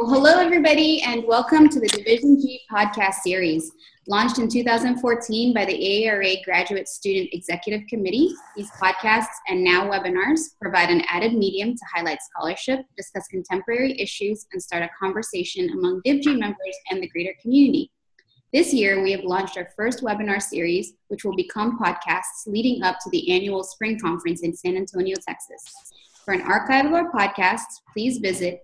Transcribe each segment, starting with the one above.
Well, hello, everybody, and welcome to the Division G podcast series. Launched in 2014 by the AARA Graduate Student Executive Committee, these podcasts and now webinars provide an added medium to highlight scholarship, discuss contemporary issues, and start a conversation among DivG members and the greater community. This year, we have launched our first webinar series, which will become podcasts leading up to the annual spring conference in San Antonio, Texas. For an archive of our podcasts, please visit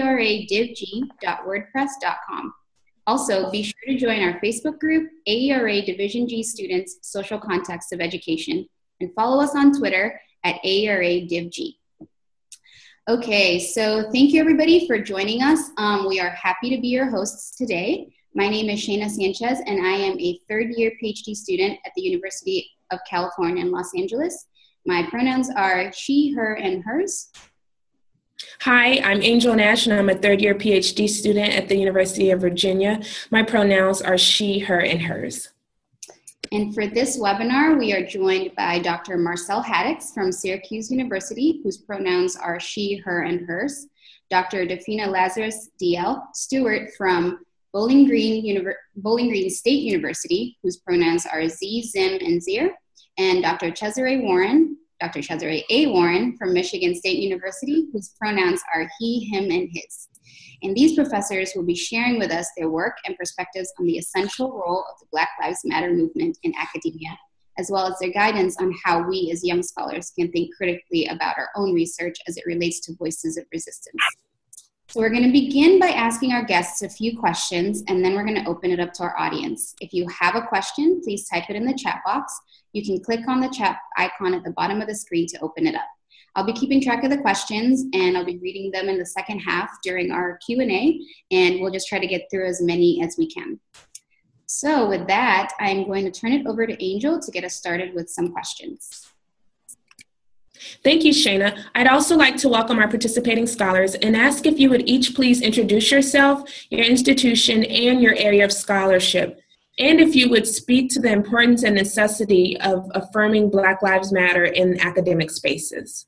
aeradivg.wordpress.com. Also, be sure to join our Facebook group, AERA Division G Students Social Context of Education, and follow us on Twitter at AERA-DivG. Okay, so thank you everybody for joining us. We are happy to be your hosts today. My name is Shayna Sanchez, and I am a third-year PhD student at the University of California in Los Angeles. My pronouns are she, her, and hers. Hi, I'm Angel Nash, and I'm a third-year PhD student at the University of Virginia. My pronouns are she, her, and hers. And for this webinar, we are joined by Dr. Marcel Haddix from Syracuse University, whose pronouns are she, her, and hers. Dr. Dafina Lazarus DL Stewart from Bowling Green State University, whose pronouns are Z, Zim, and Zir. And Dr. Cesare A. Warren from Michigan State University, whose pronouns are he, him, and his. And these professors will be sharing with us their work and perspectives on the essential role of the Black Lives Matter movement in academia, as well as their guidance on how we as young scholars can think critically about our own research as it relates to voices of resistance. So we're going to begin by asking our guests a few questions, and then we're going to open it up to our audience. If you have a question, please type it in the chat box. You can click on the chat icon at the bottom of the screen to open it up. I'll be keeping track of the questions, and I'll be reading them in the second half during our Q&A, and we'll just try to get through as many as we can. So with that, I'm going to turn it over to Angel to get us started with some questions. Thank you, Shayna. I'd also like to welcome our participating scholars and ask if you would each please introduce yourself, your institution, and your area of scholarship, and if you would speak to the importance and necessity of affirming Black Lives Matter in academic spaces.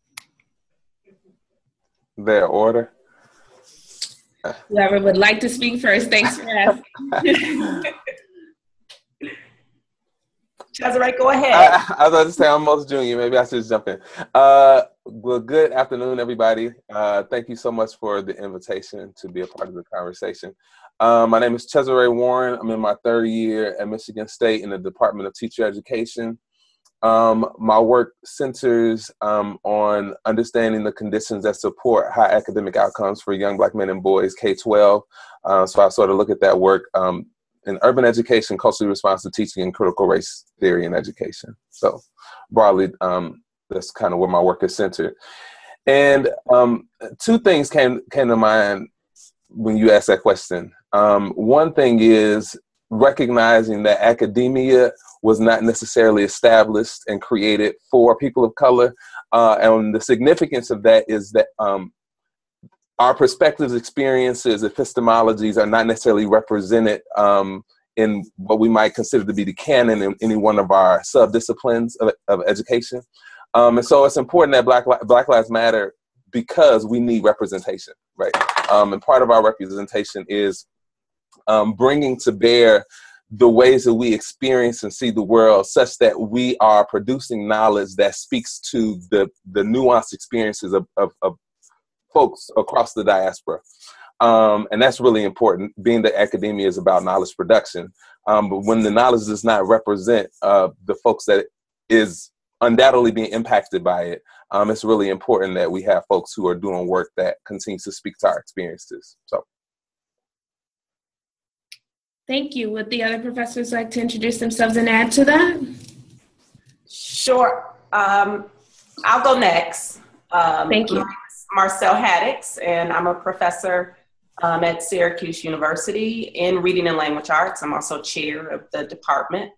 Their order. Whoever would like to speak first, thanks for asking. Cesare, go ahead. I was about to say I'm most junior. Maybe I should jump in. Well, good afternoon, everybody. Thank you so much for the invitation to be a part of the conversation. My name is Cesare Warren. I'm in my third year at Michigan State in the Department of Teacher Education. My work centers on understanding the conditions that support high academic outcomes for young Black men and boys K-12. So I sort of look at that work in urban education, culturally responsive teaching, and critical race theory in education. So broadly, that's kind of where my work is centered. And two things came to mind when you asked that question. One thing is recognizing that academia was not necessarily established and created for people of color. And the significance of that is that our perspectives, experiences, epistemologies are not necessarily represented in what we might consider to be the canon in any one of our sub-disciplines of education. And so it's important that Black Lives Matter because we need representation, right? And part of our representation is bringing to bear the ways that we experience and see the world such that we are producing knowledge that speaks to the nuanced experiences of folks across the diaspora. And that's really important, being that academia is about knowledge production. But when the knowledge does not represent the folks that is undoubtedly being impacted by it, it's really important that we have folks who are doing work that continues to speak to our experiences. So. Thank you. Would the other professors like to introduce themselves and add to that? Sure. I'll go next. Thank you. Marcel Haddix, and I'm a professor at Syracuse University in Reading and Language Arts. I'm also chair of the department.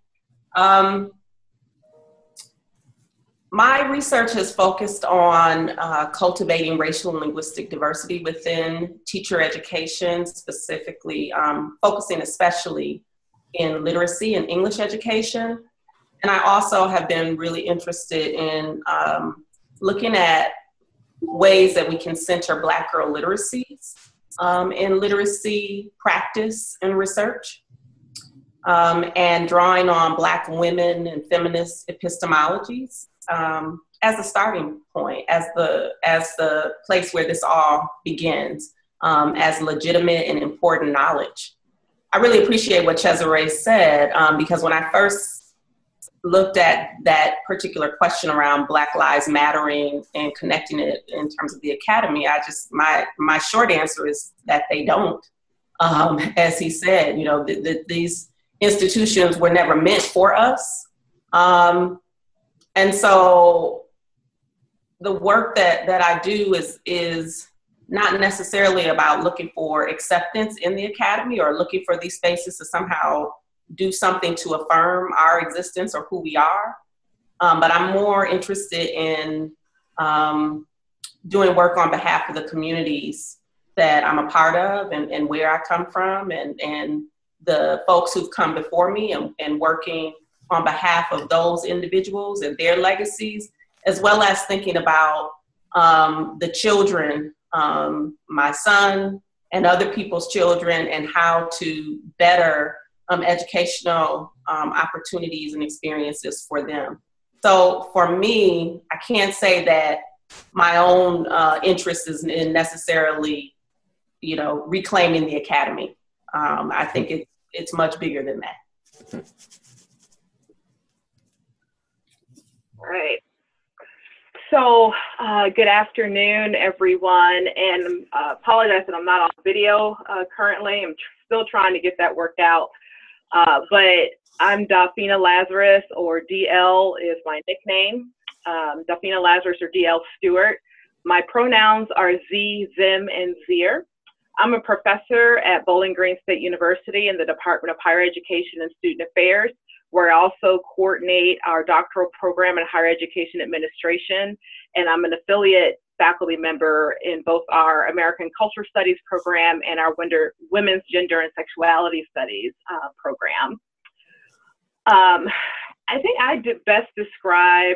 My research has focused on cultivating racial and linguistic diversity within teacher education, specifically focusing especially in literacy and English education. And I also have been really interested in looking at ways that we can center Black girl literacies in literacy practice and research, and drawing on Black women and feminist epistemologies as a starting point, as the place where this all begins, as legitimate and important knowledge. I really appreciate what Cesare said, because when I first looked at that particular question around Black Lives Mattering and connecting it in terms of the academy, my short answer is that they don't. As he said, you know, these institutions were never meant for us. And so the work that I do is not necessarily about looking for acceptance in the academy or looking for these spaces to somehow do something to affirm our existence or who we are. But I'm more interested in doing work on behalf of the communities that I'm a part of and where I come from, and the folks who've come before me, and working on behalf of those individuals and their legacies, as well as thinking about the children, my son and other people's children, and how to better educational opportunities and experiences for them. So for me, I can't say that my own interest is in necessarily, you know, reclaiming the academy. I think it's much bigger than that. All right. So good afternoon, everyone, and apologize that I'm not on video currently. I'm still trying to get that worked out. But I'm Dafina Lazarus, or DL is my nickname. Dafina Lazarus, or DL Stewart. My pronouns are Z, Zim, and Zir. I'm a professor at Bowling Green State University in the Department of Higher Education and Student Affairs, where I also coordinate our doctoral program in higher education administration. And I'm an affiliate faculty member in both our American Culture Studies program and our Women's Gender and Sexuality Studies program. I think I best describe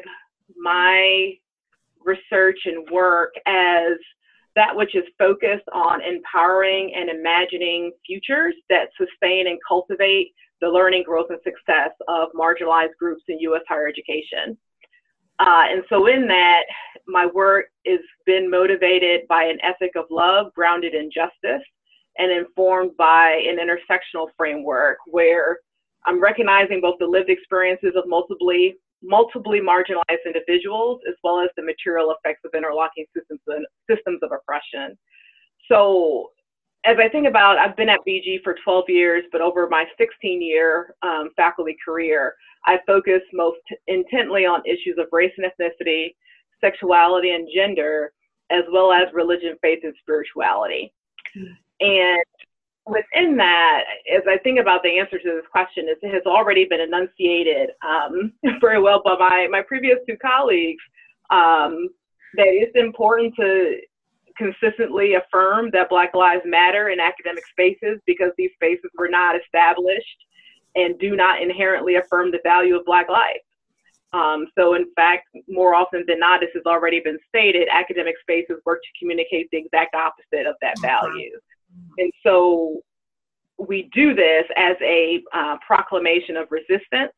my research and work as that which is focused on empowering and imagining futures that sustain and cultivate the learning, growth, and success of marginalized groups in U.S. higher education. And so in that, my work has been motivated by an ethic of love grounded in justice and informed by an intersectional framework where I'm recognizing both the lived experiences of multiply marginalized individuals, as well as the material effects of interlocking systems of oppression. So as I think about, I've been at BG for 12 years, but over my 16-year faculty career, I focus most intently on issues of race and ethnicity, sexuality and gender, as well as religion, faith, and spirituality. And within that, as I think about the answer to this question, it has already been enunciated very well by my previous two colleagues, that it's important to consistently affirm that Black Lives Matter in academic spaces, because these spaces were not established and do not inherently affirm the value of Black life. So in fact, more often than not, this has already been stated, academic spaces work to communicate the exact opposite of that value. And so we do this as a proclamation of resistance,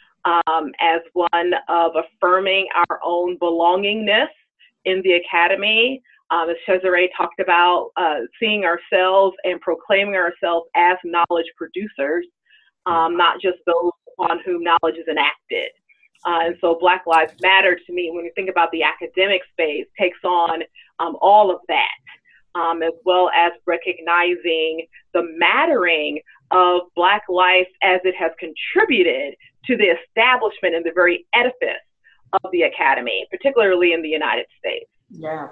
as one of affirming our own belongingness in the academy. As Cesare talked about, seeing ourselves and proclaiming ourselves as knowledge producers, not just those on whom knowledge is enacted. And so Black Lives Matter, to me, when you think about the academic space, takes on all of that, as well as recognizing the mattering of Black life as it has contributed to the establishment and the very edifice of the academy, particularly in the United States. Yeah.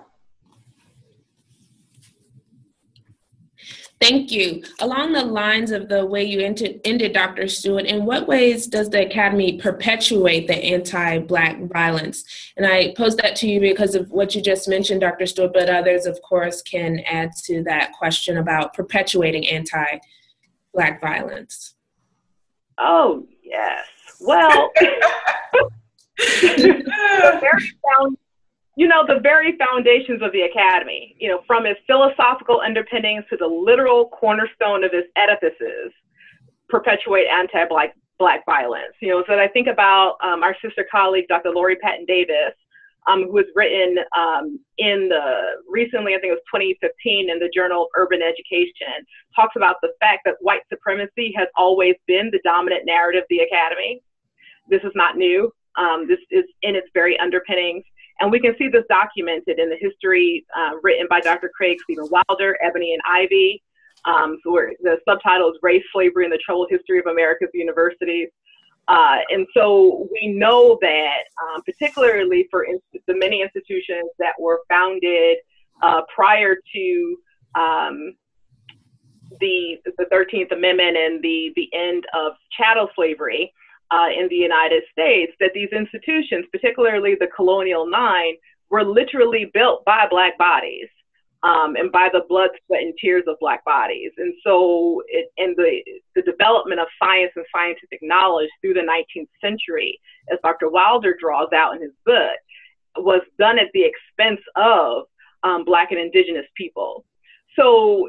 Thank you. Along the lines of the way you ended, Dr. Stewart, in what ways does the Academy perpetuate the anti-Black violence? And I pose that to you because of what you just mentioned, Dr. Stewart, but others, of course, can add to that question about perpetuating anti-Black violence. Oh, yes. Well, the very foundations of the academy, from its philosophical underpinnings to the literal cornerstone of its edifices, perpetuate anti-Black violence. So I think about our sister colleague, Dr. Lori Patton Davis, who has written recently, I think it was 2015, in the Journal of Urban Education, talks about the fact that white supremacy has always been the dominant narrative of the academy. This is not new. This is in its very underpinnings. And we can see this documented in the history written by Dr. Craig Stephen Wilder, Ebony and Ivy. The subtitle is Race, Slavery, and the Troubled History of America's Universities. And so we know that, particularly for the many institutions that were founded prior to the 13th Amendment and the end of chattel slavery in the United States, that these institutions, particularly the Colonial Nine, were literally built by Black bodies. And by the blood, sweat, and tears of Black bodies. And so the development of science and scientific knowledge through the 19th century, as Dr. Wilder draws out in his book, was done at the expense of Black and Indigenous people. So,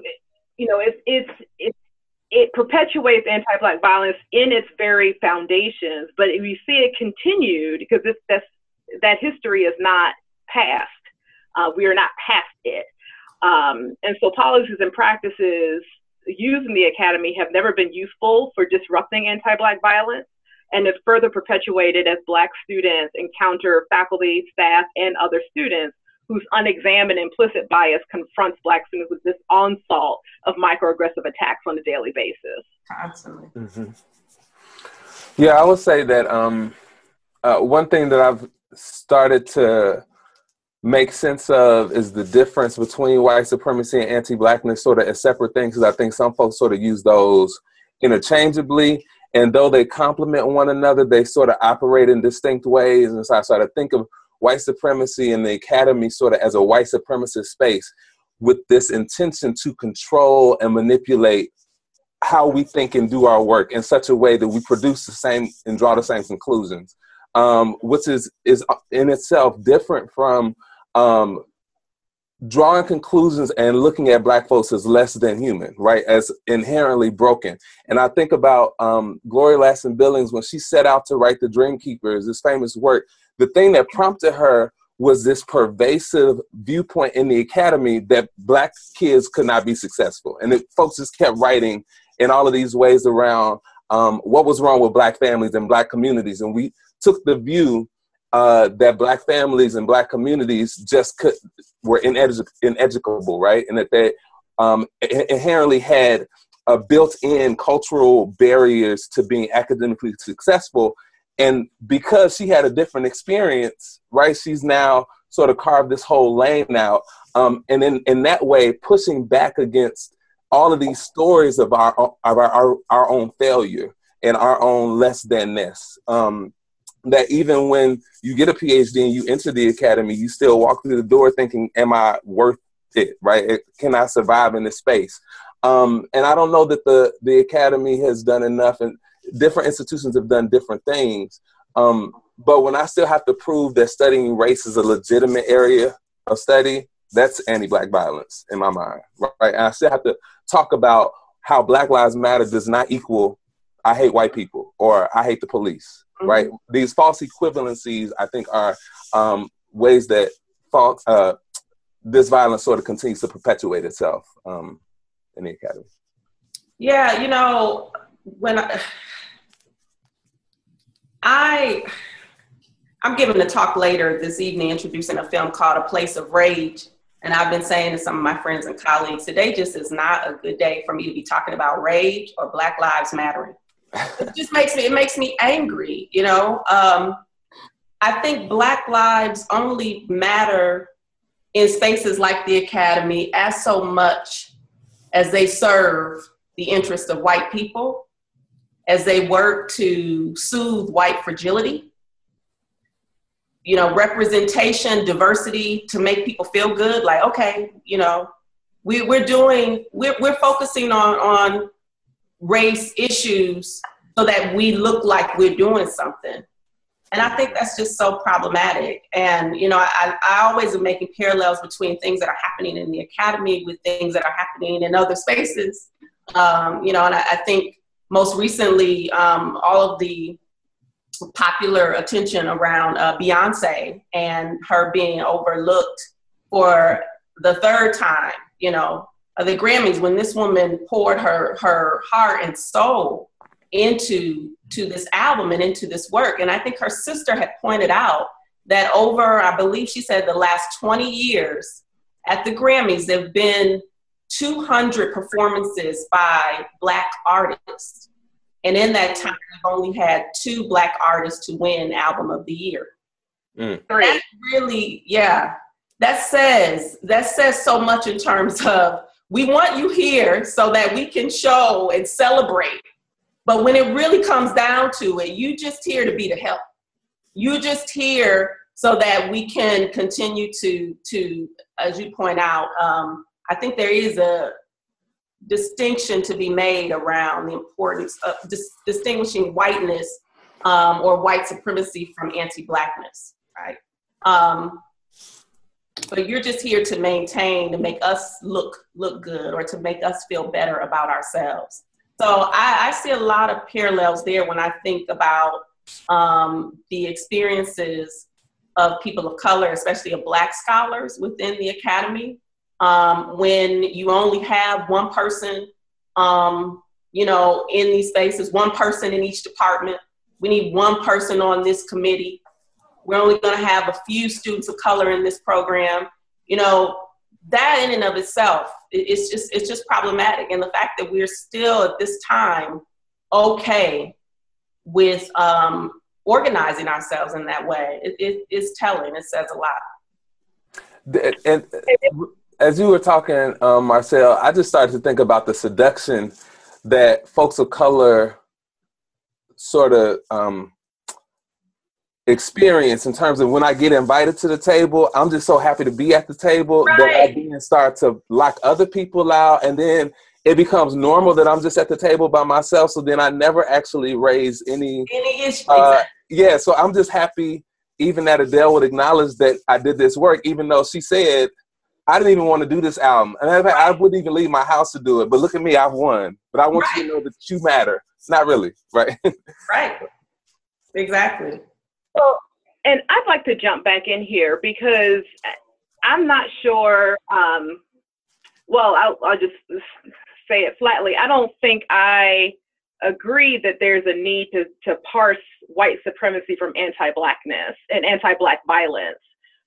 it perpetuates anti-Black violence in its very foundations, but we see it continued because that history is not past. We are not past it. And so policies and practices used in the academy have never been useful for disrupting anti-Black violence, and is further perpetuated as Black students encounter faculty, staff, and other students whose unexamined implicit bias confronts Black students with this onslaught of microaggressive attacks on a daily basis. Constantly. Mm-hmm. Yeah, I would say that one thing that I've started to make sense of is the difference between white supremacy and anti-Blackness sort of as separate things, because I think some folks sort of use those interchangeably, and though they complement one another, they sort of operate in distinct ways. And so I sort of think of white supremacy and the academy sort of as a white supremacist space with this intention to control and manipulate how we think and do our work in such a way that we produce the same and draw the same conclusions, which is in itself different from drawing conclusions and looking at Black folks as less than human, right, as inherently broken. And I think about Gloria Ladson Billings when she set out to write The Dream Keepers, this famous work. The thing that prompted her was this pervasive viewpoint in the academy that Black kids could not be successful. And folks just kept writing in all of these ways around what was wrong with Black families and Black communities. And we took the view that Black families and Black communities just were ineducable, right? And that they inherently had built-in cultural barriers to being academically successful. And because she had a different experience, right, she's now sort of carved this whole lane out. And in that way, pushing back against all of these stories of our own failure and our own less than-ness. That even when you get a PhD and you enter the academy, you still walk through the door thinking, am I worth it, right? Can I survive in this space? And I don't know that the academy has done enough, and different institutions have done different things. But when I still have to prove that studying race is a legitimate area of study, that's anti-Black violence in my mind, right? And I still have to talk about how Black Lives Matter does not equal I hate white people or I hate the police, right? These false equivalencies, I think, are ways that this violence sort of continues to perpetuate itself in the academy. Yeah, when I'm giving a talk later this evening introducing a film called A Place of Rage. And I've been saying to some of my friends and colleagues, today just is not a good day for me to be talking about rage or Black Lives Mattering. It just makes me angry, I think Black lives only matter in spaces like the academy as so much as they serve the interest of white people, as they work to soothe white fragility, representation, diversity to make people feel good. Like, okay, we're focusing on race issues so that we look like we're doing something. And I think that's just so problematic. And, you know, I always am making parallels between things that are happening in the academy with things that are happening in other spaces. You know, and I think most recently, all of the popular attention around Beyonce and her being overlooked for the third time, you know, the Grammys, when this woman poured her heart and soul into this album and into this work. And I think her sister had pointed out that over, I believe she said, the last 20 years at the Grammys, there have been 200 performances by Black artists. And in that time, we've only had 2 Black artists to win Album of the Year. That really, yeah, that says so much in terms of, we want you here so that we can show and celebrate. But when it really comes down to it, you just here to be the help. You just here so that we can continue to, as you point out, I think there is a distinction to be made around the importance of distinguishing whiteness or white supremacy from anti-Blackness, right? But you're just here to maintain, to make us look good, or to make us feel better about ourselves. So I see a lot of parallels there when I think about the experiences of people of color, especially of Black scholars within the academy. When you only have one person, you know, in these spaces, one person in each department. We need one person on this committee. We're only going to have a few students of color in this program. You know, that in and of itself, it's just problematic. And the fact that we're still at this time okay with organizing ourselves in that way, it is telling. It says a lot. And as you were talking, Marcel, I just started to think about the seduction that folks of color sort of experience in terms of when I get invited to the table, I'm just so happy to be at the table that I then start to lock other people out, and then it becomes normal that I'm just at the table by myself. So then I never actually raise any issue. Yeah, so I'm just happy even that Adele would acknowledge that I did this work, even though she said I didn't even want to do this album, and I wouldn't even leave my house to do it. But look at me, I've won. But I want you to know that you matter. Not really, right? Right. Exactly. Well, and I'd like to jump back in here because I'm not sure, well, I'll just say it flatly. I don't think I agree that there's a need to parse white supremacy from anti-Blackness and anti-Black violence.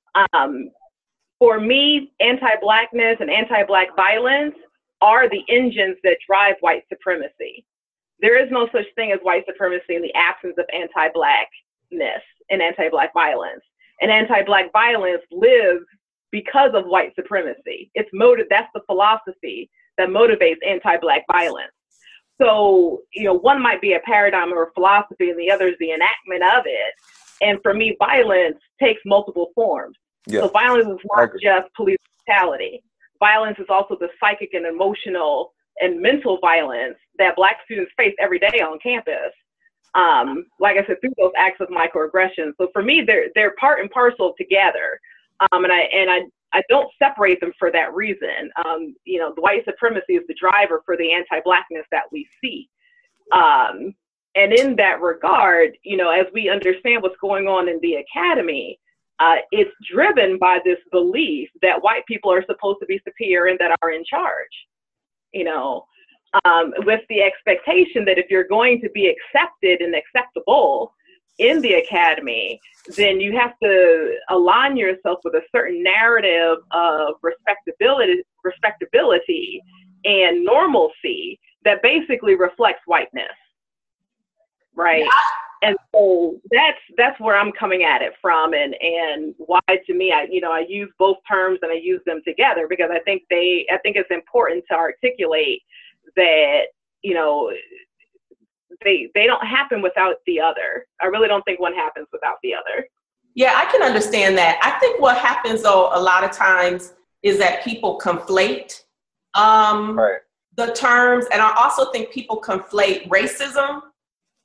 For me, anti-Blackness and anti-Black violence are the engines that drive white supremacy. There is no such thing as white supremacy in the absence of anti-Blackness and anti-Black violence. And anti-Black violence lives because of white supremacy. That's the philosophy that motivates anti-Black violence. So, you know, one might be a paradigm or a philosophy and the other is the enactment of it. And for me, violence takes multiple forms. Yeah. So violence is not just police brutality. Violence is also the psychic and emotional and mental violence that Black students face every day on campus. Like I said, through those acts of microaggression. So for me, they're part and parcel together. And I don't separate them for that reason. You know, the white supremacy is the driver for the anti-Blackness that we see. And in that regard, you know, as we understand what's going on in the academy, it's driven by this belief that white people are supposed to be superior and that are in charge, you know, with the expectation that if you're going to be accepted and acceptable in the academy, then you have to align yourself with a certain narrative of respectability and normalcy that basically reflects whiteness, right? Yeah. And so that's where I'm coming at it from, and why to me, I use both terms and I use them together because I think it's important to articulate that, you know, they don't happen without the other. I really don't think one happens without the other. Yeah, I can understand that. I think what happens though a lot of times is that people conflate the terms, and I also think people conflate racism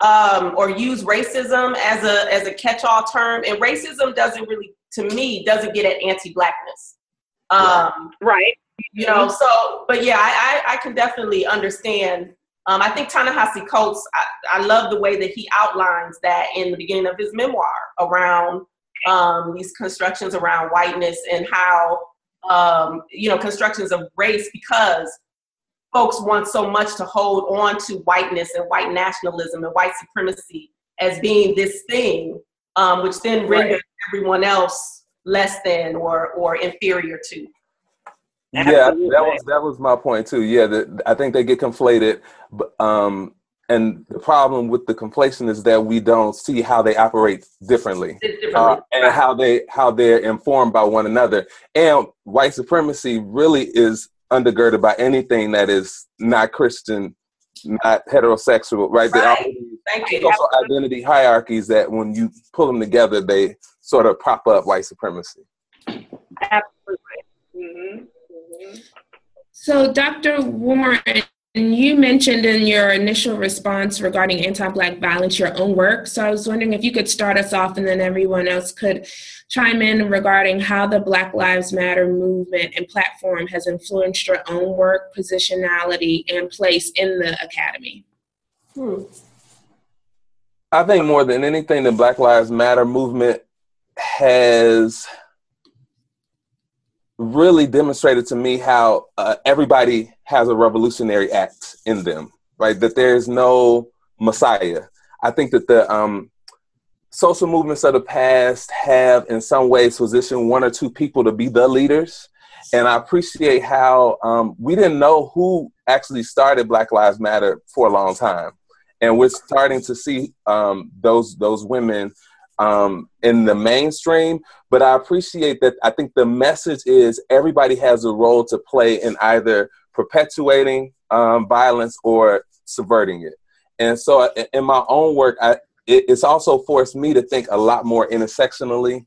or use racism as a catch-all term, and racism doesn't really, to me, doesn't get at anti-Blackness. Right. You know, so, but yeah, I can definitely understand. I think Ta-Nehisi Coates, I love the way that he outlines that in the beginning of his memoir around these constructions around whiteness and how, you know, constructions of race, because folks want so much to hold on to whiteness and white nationalism and white supremacy as being this thing, which then renders everyone else less than or inferior to. Yeah, that was my point too. Yeah, I think they get conflated, and the problem with the conflation is that we don't see how they operate differently, and how they're informed by one another. And white supremacy really is undergirded by anything that is not Christian, not heterosexual, right? Right. Thank you. Also identity hierarchies that when you pull them together, they sort of prop up white supremacy. Absolutely. Mm-hmm. So, Dr. Warren, you mentioned in your initial response regarding anti-Black violence your own work. So I was wondering if you could start us off and then everyone else could chime in regarding how the Black Lives Matter movement and platform has influenced your own work, positionality, and place in the Academy. I think more than anything, the Black Lives Matter movement has really demonstrated to me how everybody has a revolutionary act in them, right? That there's no messiah. I think that the social movements of the past have in some ways positioned one or two people to be the leaders. And I appreciate how we didn't know who actually started Black Lives Matter for a long time. And we're starting to see those women in the mainstream, but I appreciate that. I think the message is everybody has a role to play in either perpetuating violence or subverting it. And so in my own work, it's also forced me to think a lot more intersectionally,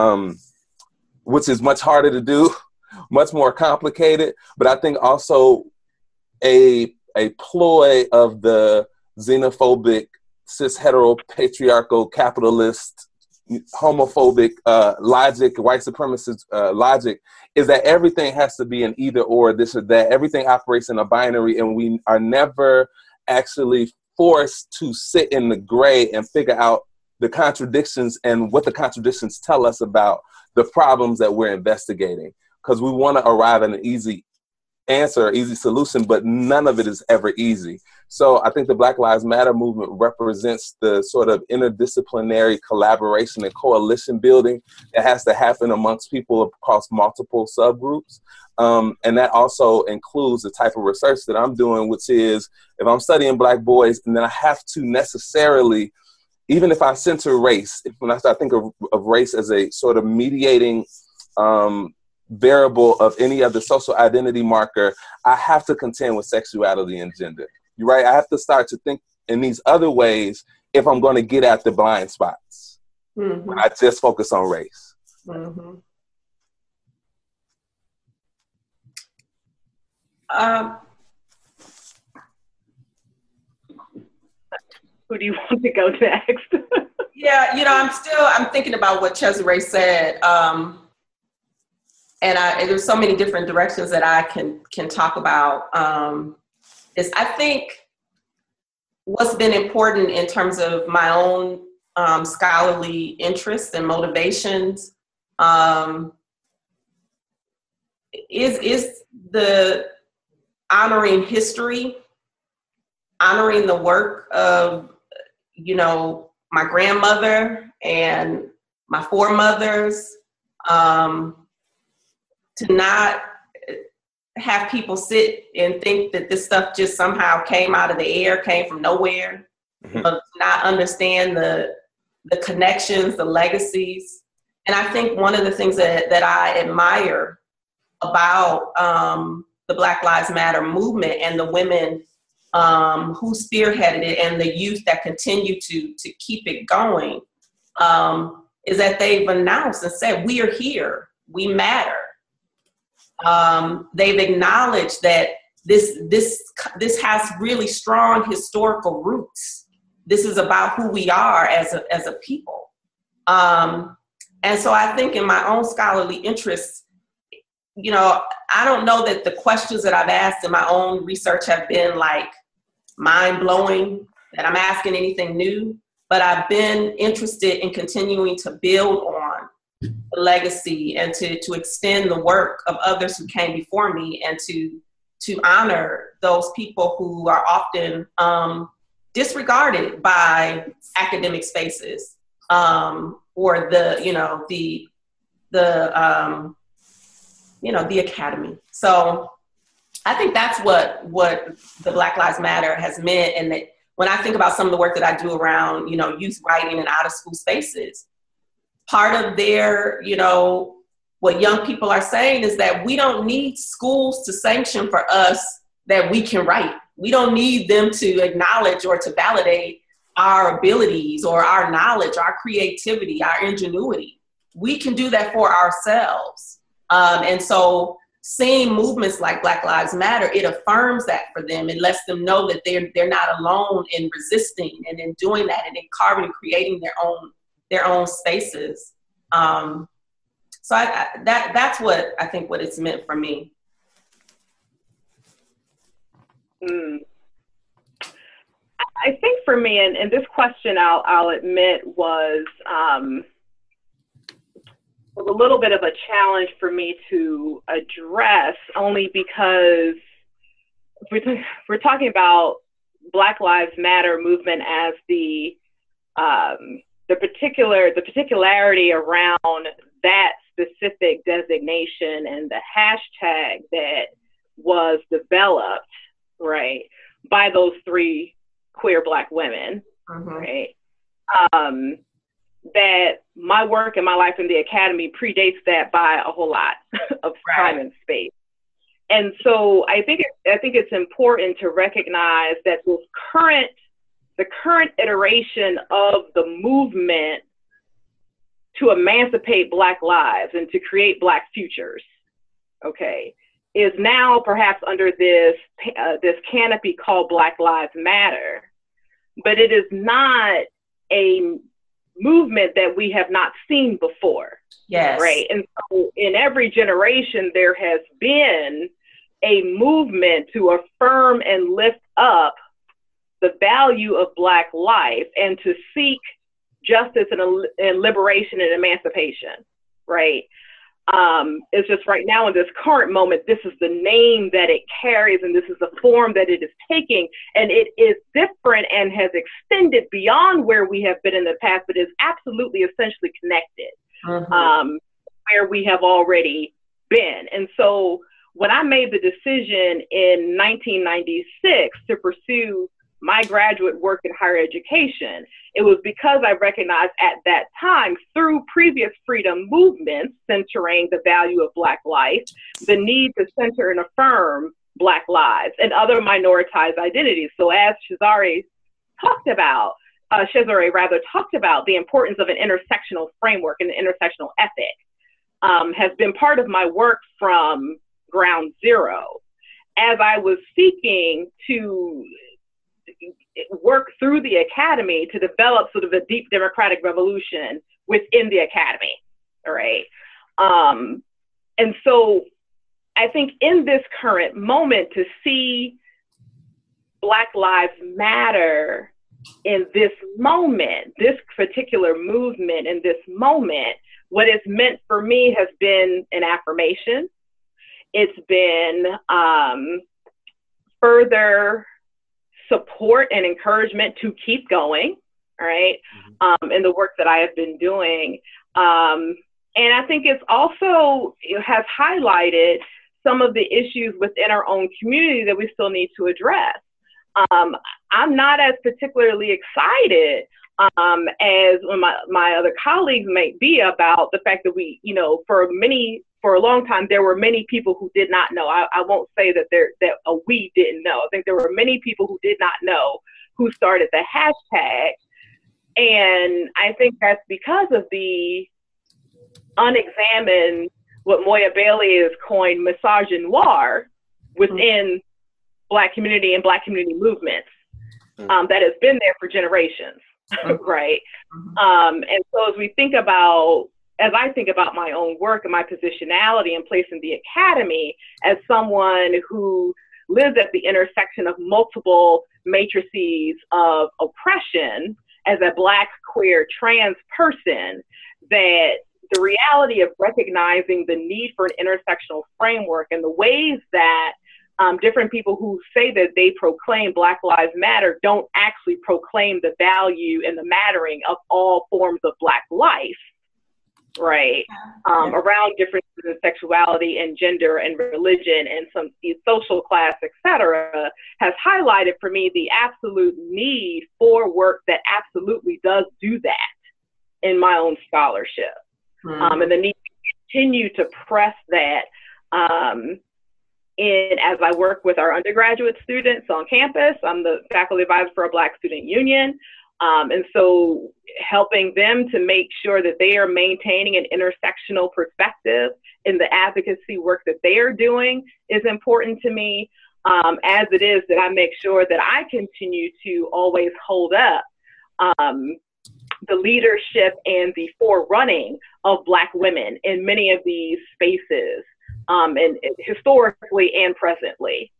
which is much harder to do, much more complicated, but I think also a ploy of the xenophobic, cis hetero patriarchal capitalist homophobic logic, white supremacist logic, is that everything has to be an either or, this or that. Everything operates in a binary, and we are never actually forced to sit in the gray and figure out the contradictions and what the contradictions tell us about the problems that we're investigating. Because we want to arrive at an easy answer, easy solution, but none of it is ever easy. So I think the Black Lives Matter movement represents the sort of interdisciplinary collaboration and coalition building that has to happen amongst people across multiple subgroups. And that also includes the type of research that I'm doing, which is if I'm studying Black boys, and then I have to necessarily, even if I center race, when I start thinking of race as a sort of mediating variable of any other social identity marker, I have to contend with sexuality and gender. You're right. I have to start to think in these other ways if I'm going to get at the blind spots. Mm-hmm. I just focus on race. Mm-hmm. Who do you want to go next? Yeah, you know, I'm thinking about what Cesare said. And there's so many different directions that I can talk about. Is I think what's been important in terms of my own scholarly interests and motivations is the honoring history, honoring the work of, you know, my grandmother and my foremothers, to not have people sit and think that this stuff just somehow came out of the air, came from nowhere, mm-hmm. Not understand the connections, the legacies. And I think one of the things that I admire about the Black Lives Matter movement and the women who spearheaded it and the youth that continue to keep it going is that they've announced and said, we are here, we matter. They've acknowledged that this has really strong historical roots, this is about who we are as a people. And so I think in my own scholarly interests, you know, I don't know that the questions that I've asked in my own research have been like mind-blowing, that I'm asking anything new, but I've been interested in continuing to build on the legacy and to extend the work of others who came before me, and to honor those people who are often disregarded by academic spaces, or the academy. So I think that's what the Black Lives Matter has meant. And that when I think about some of the work that I do around, you know, youth writing in out of school spaces, part of their, you know, what young people are saying is that we don't need schools to sanction for us that we can write. We don't need them to acknowledge or to validate our abilities or our knowledge, our creativity, our ingenuity. We can do that for ourselves. And so seeing movements like Black Lives Matter, it affirms that for them. It lets them know that they're not alone in resisting and in doing that and in carving and creating their own spaces. So that's what I think what it's meant for me. I think for me, and this question I'll admit was a little bit of a challenge for me to address, only because we're talking about Black Lives Matter movement as the particularity around that specific designation and the hashtag that was developed, right, by those three queer Black women, right? That my work and my life in the academy predates that by a whole lot of time and space. And so I think it's important to recognize that the current iteration of the movement to emancipate Black lives and to create Black futures, okay, is now perhaps under this canopy called Black Lives Matter, but it is not a movement that we have not seen before. Yes. Right. And so in every generation, there has been a movement to affirm and lift up the value of Black life and to seek justice and liberation and emancipation. Right. It's just right now in this current moment, this is the name that it carries and this is the form that it is taking. And it is different and has extended beyond where we have been in the past, but is absolutely essentially connected, where we have already been. And so when I made the decision in 1996 to pursue my graduate work in higher education, it was because I recognized at that time, through previous freedom movements centering the value of Black life, the need to center and affirm Black lives and other minoritized identities. So as Cesare talked about the importance of an intersectional framework and an intersectional ethic, has been part of my work from ground zero. As I was seeking to work through the academy to develop sort of a deep democratic revolution within the academy, all right? And so I think in this current moment, to see Black Lives Matter in this moment, this particular movement in this moment, what it's meant for me has been an affirmation. It's been further support and encouragement to keep going, all right, in the work that I have been doing. And I think it's also, it has highlighted some of the issues within our own community that we still need to address. I'm not as particularly excited as my other colleagues might be about the fact that we, you know, for a long time, there were many people who did not know. I won't say that we didn't know. I think there were many people who did not know who started the hashtag. And I think that's because of the unexamined, what Moya Bailey has coined misogynoir within Black community and Black community movements, that has been there for generations, right? And so as I think about my own work and my positionality and place in the academy as someone who lives at the intersection of multiple matrices of oppression, as a Black, queer, trans person, that the reality of recognizing the need for an intersectional framework and the ways that different people who say that they proclaim Black Lives Matter don't actually proclaim the value and the mattering of all forms of Black life, right? Around differences in sexuality and gender and religion and some social class, et cetera, has highlighted for me the absolute need for work that absolutely does do that in my own scholarship. And the need to continue to press that as I work with our undergraduate students on campus. I'm the faculty advisor for a Black Student Union. And so helping them to make sure that they are maintaining an intersectional perspective in the advocacy work that they are doing is important to me, as it is that I make sure that I continue to always hold up the leadership and the forerunning of Black women in many of these spaces, and historically and presently.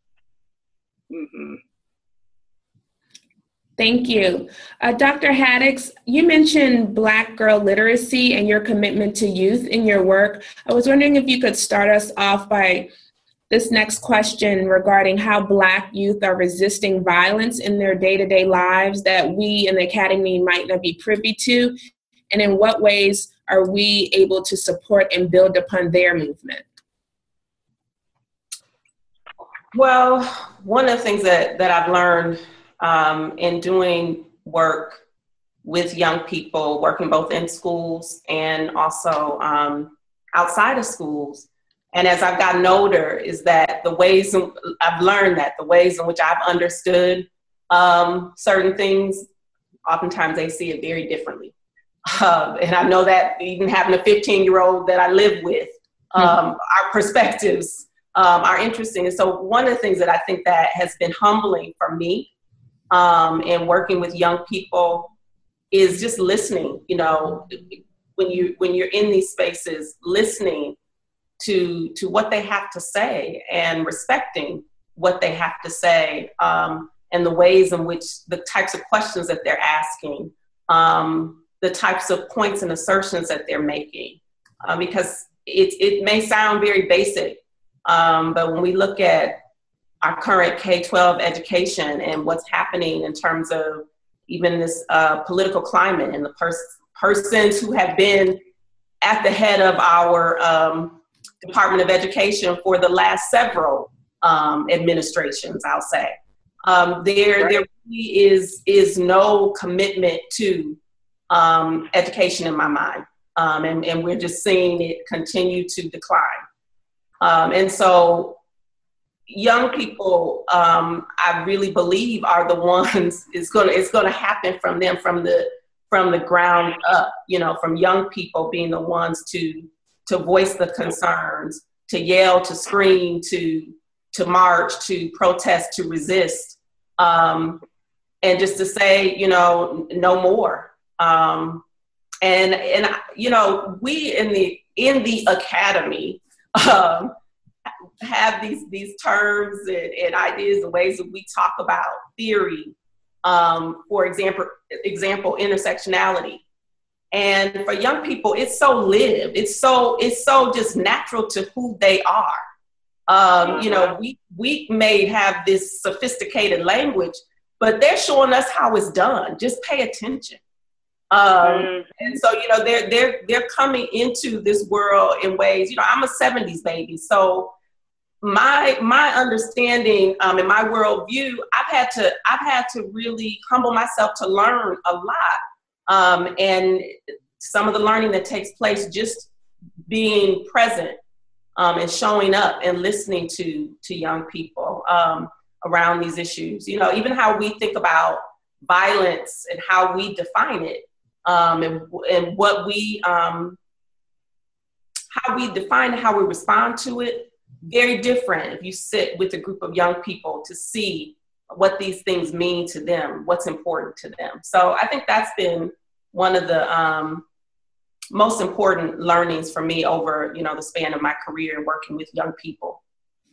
Thank you. Dr. Haddix, you mentioned Black girl literacy and your commitment to youth in your work. I was wondering if you could start us off by this next question regarding how Black youth are resisting violence in their day-to-day lives that we in the academy might not be privy to, and in what ways are we able to support and build upon their movement? Well, one of the things that I've learned in doing work with young people, working both in schools and also outside of schools, and as I've gotten older, is that I've learned that the ways in which I've understood certain things, oftentimes they see it very differently. And I know that even having a 15-year-old that I live with, our perspectives are interesting. And so one of the things that I think that has been humbling for me in working with young people is just listening, when you're in these spaces, listening to what they have to say and respecting what they have to say, and the ways in which the types of questions that they're asking, the types of points and assertions that they're making, because it may sound very basic, but when we look at our current K-12 education and what's happening in terms of even this political climate and the persons who have been at the head of our Department of Education for the last several administrations, I'll say. There really is no commitment to education in my mind. And we're just seeing it continue to decline. And so young people, I really believe are the ones, it's gonna happen from them, from the ground up, from young people being the ones to voice the concerns, to yell, to scream, to march, to protest, to resist, and just to say, no more. And we in the academy have these terms and ideas and ways that we talk about theory. For example, intersectionality. And for young people, it's so lived. It's so just natural to who they are. We may have this sophisticated language, but they're showing us how it's done. Just pay attention. And so, they're coming into this world in ways, I'm a 70s baby. So my understanding and my worldview, I've had to really humble myself to learn a lot. And some of the learning that takes place just being present and showing up and listening to young people around these issues. Even how we think about violence and how we define it, and what we how we define how we respond to it, very different if you sit with a group of young people to see what these things mean to them, what's important to them. So I think that's been one of the most important learnings for me over, the span of my career and working with young people.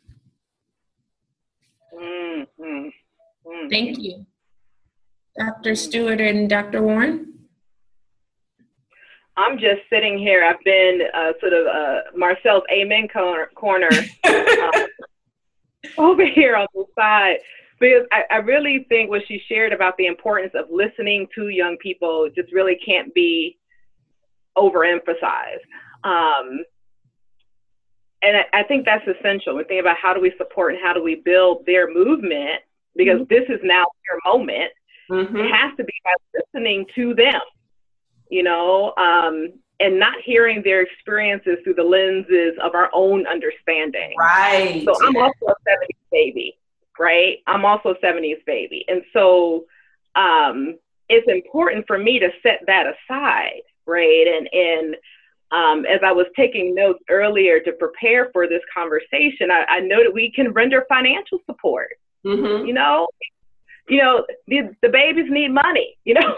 Mm-hmm. Thank you. Dr. Stewart and Dr. Warren? I'm just sitting here. I've been sort of Marcel's amen corner over here on the side, because I really think what she shared about the importance of listening to young people just really can't be overemphasized. And I think that's essential. We think about how do we support and how do we build their movement, because this is now their moment. It has to be by listening to them, and not hearing their experiences through the lenses of our own understanding. Right. So I'm also a 70s baby, right? I'm also a 70s baby. And so it's important for me to set that aside, right? And as I was taking notes earlier to prepare for this conversation, I know that we can render financial support. The babies need money,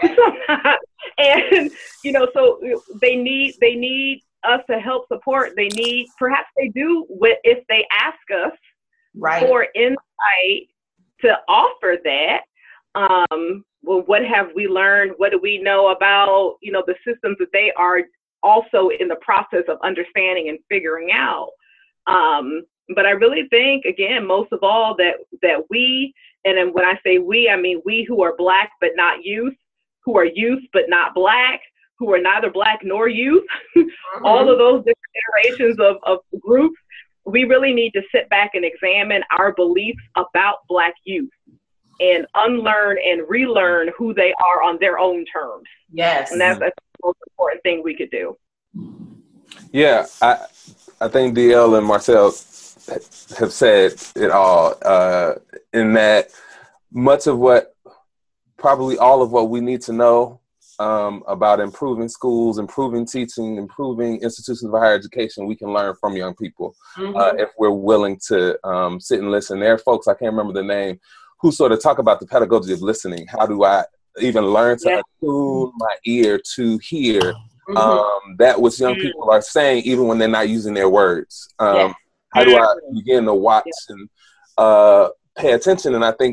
and, so they need us to help support. Perhaps they do if they ask us for insight to offer that. Well, what have we learned? What do we know about, the systems that they are also in the process of understanding and figuring out? But I really think, again, most of all, that we, and then when I say we, I mean we who are Black but not youth, who are youth but not Black, who are neither Black nor youth, all of those different iterations of groups, we really need to sit back and examine our beliefs about Black youth and unlearn and relearn who they are on their own terms. Yes. And that's the most important thing we could do. Yeah, I think DL and Marcel have said it all, in that much of probably all of what we need to know about improving schools, improving teaching, improving institutions of higher education, we can learn from young people if we're willing to sit and listen. There are folks, I can't remember the name, who sort of talk about the pedagogy of listening. How do I even learn to attune my ear to hear that which young people are saying, even when they're not using their words? How do I begin to watch and pay attention? And I think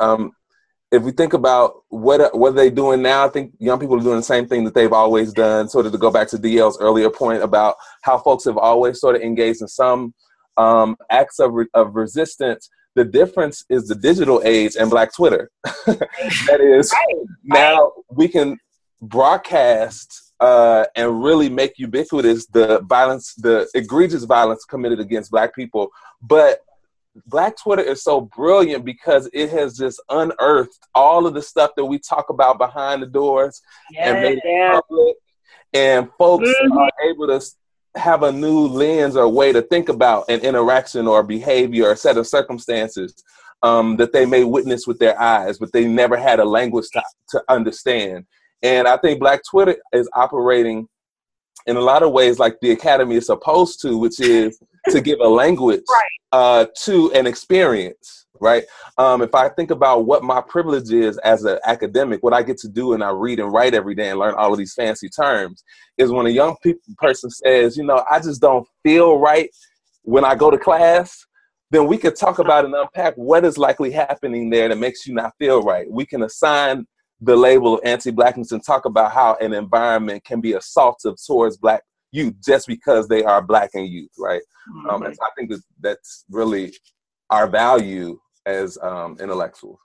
if we think about what are they doing now, I think young people are doing the same thing that they've always done, sort of to go back to DL's earlier point about how folks have always sort of engaged in some acts of resistance. The difference is the digital age and Black Twitter. That is, now we can broadcast and really make ubiquitous the violence, the egregious violence committed against Black people. But Black Twitter is so brilliant because it has just unearthed all of the stuff that we talk about behind the doors and made it public. And folks are able to have a new lens or way to think about an interaction or behavior or set of circumstances that they may witness with their eyes, but they never had a language to understand. And I think Black Twitter is operating in a lot of ways like the Academy is supposed to, which is to give a language to an experience, right? If I think about what my privilege is as an academic, what I get to do and I read and write every day and learn all of these fancy terms, is when a young person says, I just don't feel right when I go to class, then we could talk about and unpack what is likely happening there that makes you not feel right. We can assign the label of anti-Blackness and talk about how an environment can be assaultive towards Black youth just because they are Black and youth, right? And so I think that's really our value as intellectuals.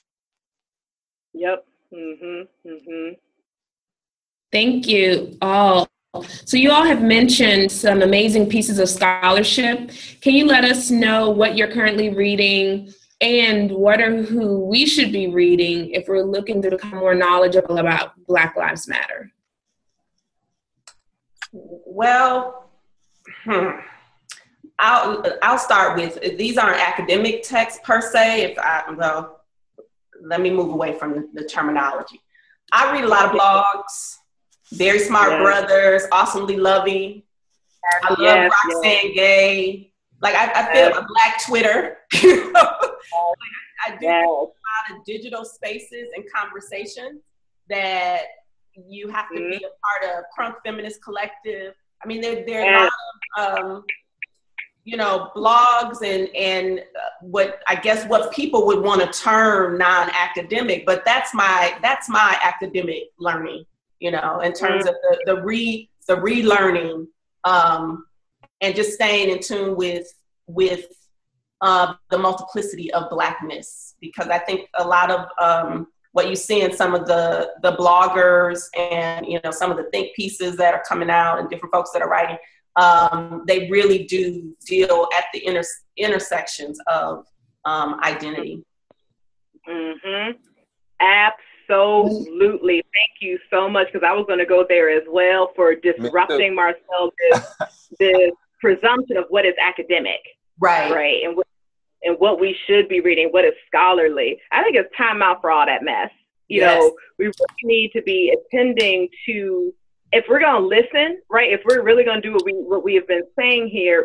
Yep. Thank you all. So you all have mentioned some amazing pieces of scholarship. Can you let us know what you're currently reading and who we should be reading if we're looking to become more knowledgeable about Black Lives Matter? Well, I'll start with, these aren't academic texts per se. Let me move away from the terminology. I read a lot of blogs, Very Smart Brothers, Awesomely Loving. I love Roxane Gay. Like I feel a Black Twitter. I do think a lot of digital spaces and conversations that you have to be a part of. Crunk Feminist Collective. I mean, there are a lot of, blogs and what I guess what people would want to term non-academic, but that's my academic learning, in terms of the relearning, and just staying in tune with the multiplicity of Blackness, because I think a lot of what you see in some of the bloggers and some of the think pieces that are coming out and different folks that are writing, they really do deal at the intersections of identity. Mm-hmm. Absolutely. Thank you so much, because I was going to go there as well, for disrupting, Marcel, this presumption of what is academic. Right. And what we should be reading, what is scholarly. I think it's time out for all that mess. We really need to be attending to, if we're going to listen, right, if we're really going to do what we have been saying here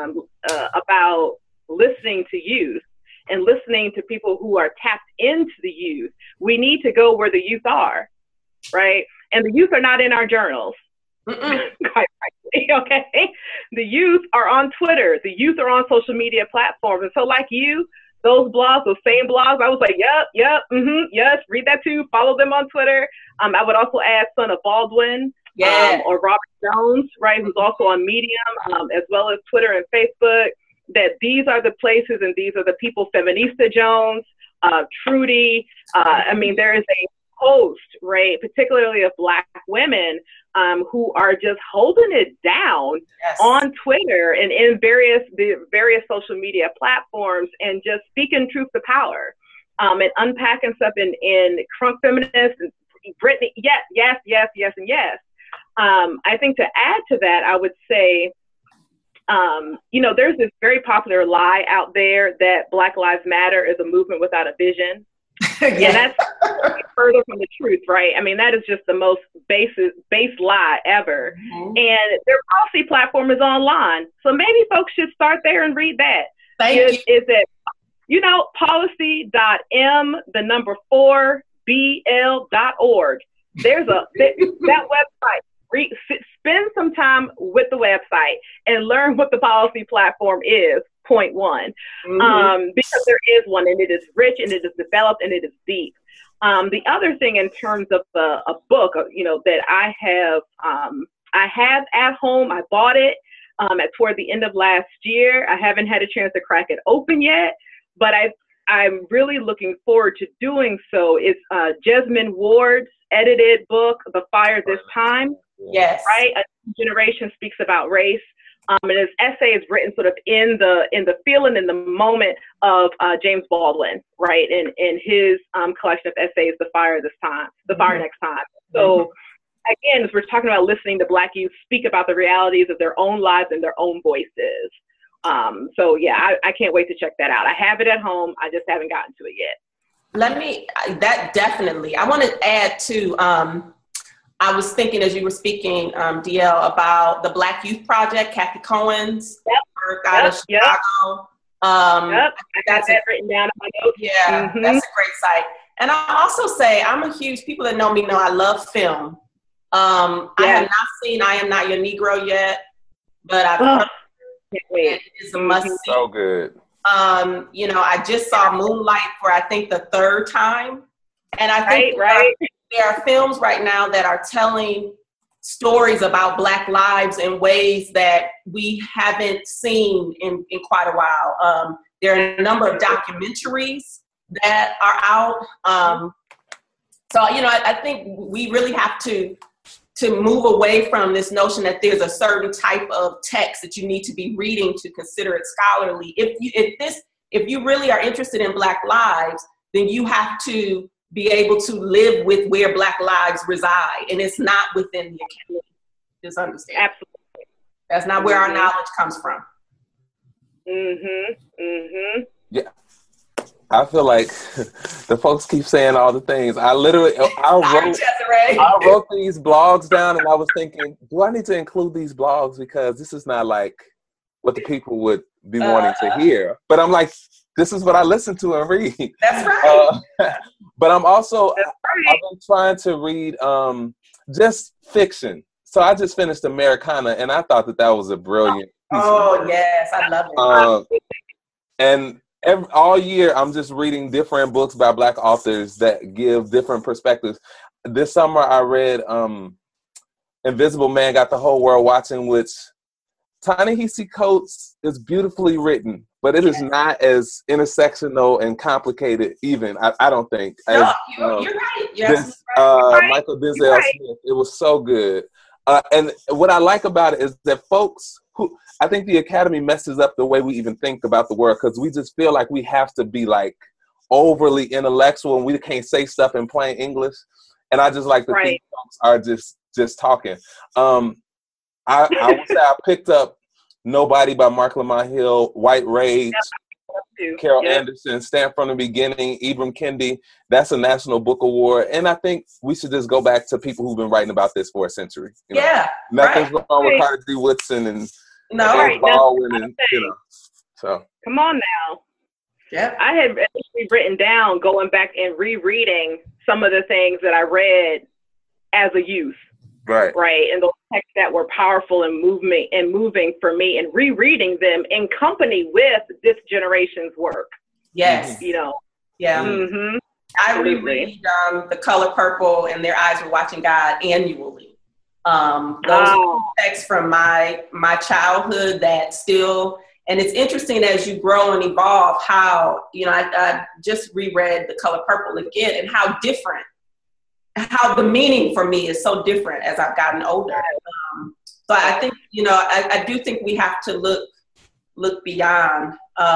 about listening to youth and listening to people who are tapped into the youth, we need to go where the youth are, right? And the youth are not in our journals. Quite frankly, okay? The youth are on Twitter. The youth are on social media platforms. And so like you, those blogs, those same blogs, I was like, yep, yes, read that too. Follow them on Twitter. I would also add Son of Baldwin, or Robert Jones, right, who's also on Medium, as well as Twitter and Facebook, that these are the places and these are the people, Feminista Jones, Trudy. I mean, there is a host, right, particularly of Black women, who are just holding it down on Twitter and in the various social media platforms, and just speaking truth to power, and unpacking stuff in Crunk Feminist and Brittany. Yes, and yes. I think to add to that, I would say, there's this very popular lie out there that Black Lives Matter is a movement without a vision. And that's further from the truth, right? I mean, that is just the most base lie ever. Mm-hmm. And their policy platform is online. So maybe folks should start there and read that. Is it, policy.m4bl.org. There's that website. Spend some time with the website and learn what the policy platform is. Point one, because there is one, and it is rich, and it is developed, and it is deep. The other thing in terms of a book, that I have at home. I bought it toward the end of last year. I haven't had a chance to crack it open yet, but I'm really looking forward to doing so. It's Jesmyn Ward's edited book, The Fire This Time. Yes. Right. A Generation Speaks About Race. And his essay is written sort of in the feeling, in the moment of James Baldwin, right? In his collection of essays, The Fire Next Time. So again, as we're talking about listening to Black youth speak about the realities of their own lives and their own voices. I can't wait to check that out. I have it at home. I just haven't gotten to it yet. Definitely. I want to add to, I was thinking as you were speaking, DL, about the Black Youth Project, Kathy Cohen's work out of Chicago. I got that written down in my notes. Yeah, that's a great site. And I also say, people that know me know I love film. I have not seen I Am Not Your Negro yet, but I've heard it is a must see. So good. I just saw Moonlight for, I think, the third time. And I think there are films right now that are telling stories about Black lives in ways that we haven't seen in quite a while. There are a number of documentaries that are out. I think we really have to move away from this notion that there's a certain type of text that you need to be reading to consider it scholarly. If you really are interested in Black lives, then you have to be able to live with where Black lives reside, and it's not within the academy. Just understand. Absolutely. That's not where our knowledge comes from. Yeah. I feel like the folks keep saying all the things. I wrote these blogs down, and I was thinking, do I need to include these blogs? Because this is not like what the people would be wanting to hear. But I'm like, this is what I listen to and read. That's right. But I'm also, That's right. I've been trying to read just fiction. So I just finished Americana, and I thought that was a brilliant piece of work. Yes, I love it. And all year, I'm just reading different books by Black authors that give different perspectives. This summer, I read Invisible Man Got the Whole World Watching, which Ta-Nehisi Coates is beautifully written, but it is not as intersectional and complicated even, I don't think. No, you're right. Yes, Michael Denzel Smith, it was so good. And what I like about it is that folks who, I think the Academy messes up the way we even think about the word, because we just feel like we have to be like overly intellectual and we can't say stuff in plain English. And I just like to think folks are just talking. I would say I picked up Nobody by Mark Lamont Hill, White Rage, Carol Anderson, Stamped from the Beginning, Ibram Kendi. That's a National Book Award. And I think we should just go back to people who've been writing about this for a century. You know? Nothing's wrong with Carter G. Woodson and Baldwin and, you know. So. Come on now. Yep. I had actually written down going back and rereading some of the things that I read as a youth. Right. And those texts that were powerful and moving for me, and rereading them in company with this generation's work. Yes. You know. Yeah. Mm-hmm. I reread The Color Purple and Their Eyes Were Watching God annually. Those texts from my childhood that still, and it's interesting as you grow and evolve how, you know, I just reread The Color Purple again, and how different, how the meaning for me is so different as I've gotten older. So I think, you know, I do think we have to look beyond.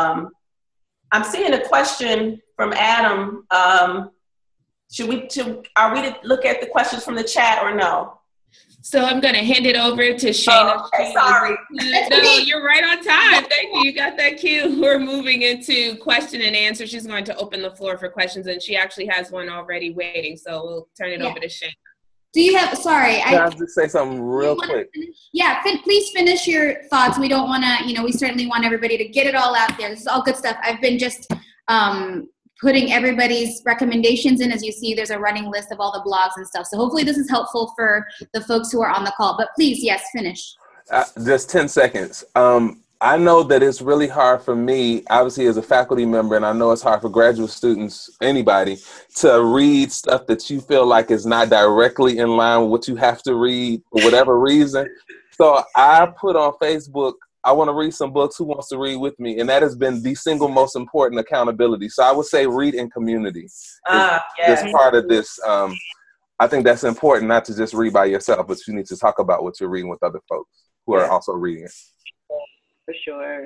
I'm seeing a question from Adam. Are we to look at the questions from the chat or no? So I'm going to hand it over to Shayna. Oh, okay, sorry. No, you're right on time. Thank you. You got that cue. We're moving into question and answer. She's going to open the floor for questions, and she actually has one already waiting. So we'll turn it over to Shayna. Do you have, sorry. Can I just say something real quick? Yeah, please finish your thoughts. We don't want to, you know, we certainly want everybody to get it all out there. This is all good stuff. I've been just putting everybody's recommendations in. As you see, there's a running list of all the blogs and stuff. So hopefully this is helpful for the folks who are on the call. But please, yes, finish. Just 10 seconds. I know that it's really hard for me, obviously as a faculty member, and I know it's hard for graduate students, anybody, to read stuff that you feel like is not directly in line with what you have to read for whatever reason. So I put on Facebook, I want to read some books, who wants to read with me? And that has been the single most important accountability. So I would say read in community is part of this. I think that's important, not to just read by yourself, but you need to talk about what you're reading with other folks who are also reading it. For sure.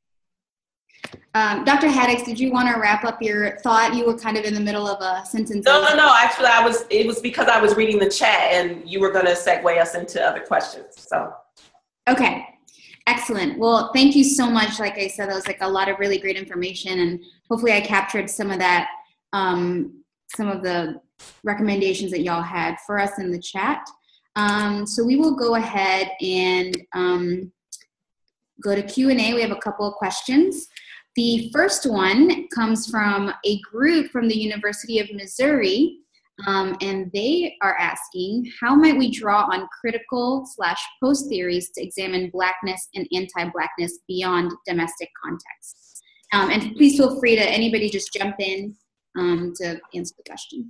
Dr. Haddix, did you want to wrap up your thought? You were kind of in the middle of a sentence. No. Actually, it was because I was reading the chat and you were going to segue us into other questions. So. Okay. Excellent. Well, thank you so much. Like I said, that was like a lot of really great information, and hopefully I captured some of that, some of the recommendations that y'all had for us in the chat. So we will go ahead and go to Q&A. We have a couple of questions. The first one comes from a group from the University of Missouri, and they are asking, how might we draw on critical/post theories to examine Blackness and anti-Blackness beyond domestic contexts? And please feel free to, anybody just jump in to answer the question.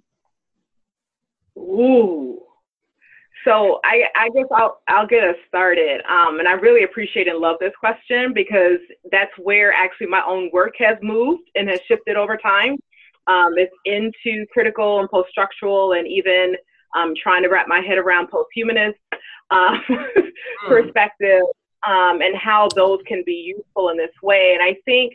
Ooh. So I guess I'll get us started. And I really appreciate and love this question, because that's where actually my own work has moved and has shifted over time. It's into critical and post-structural, and even trying to wrap my head around post-humanist perspective, and how those can be useful in this way. And I think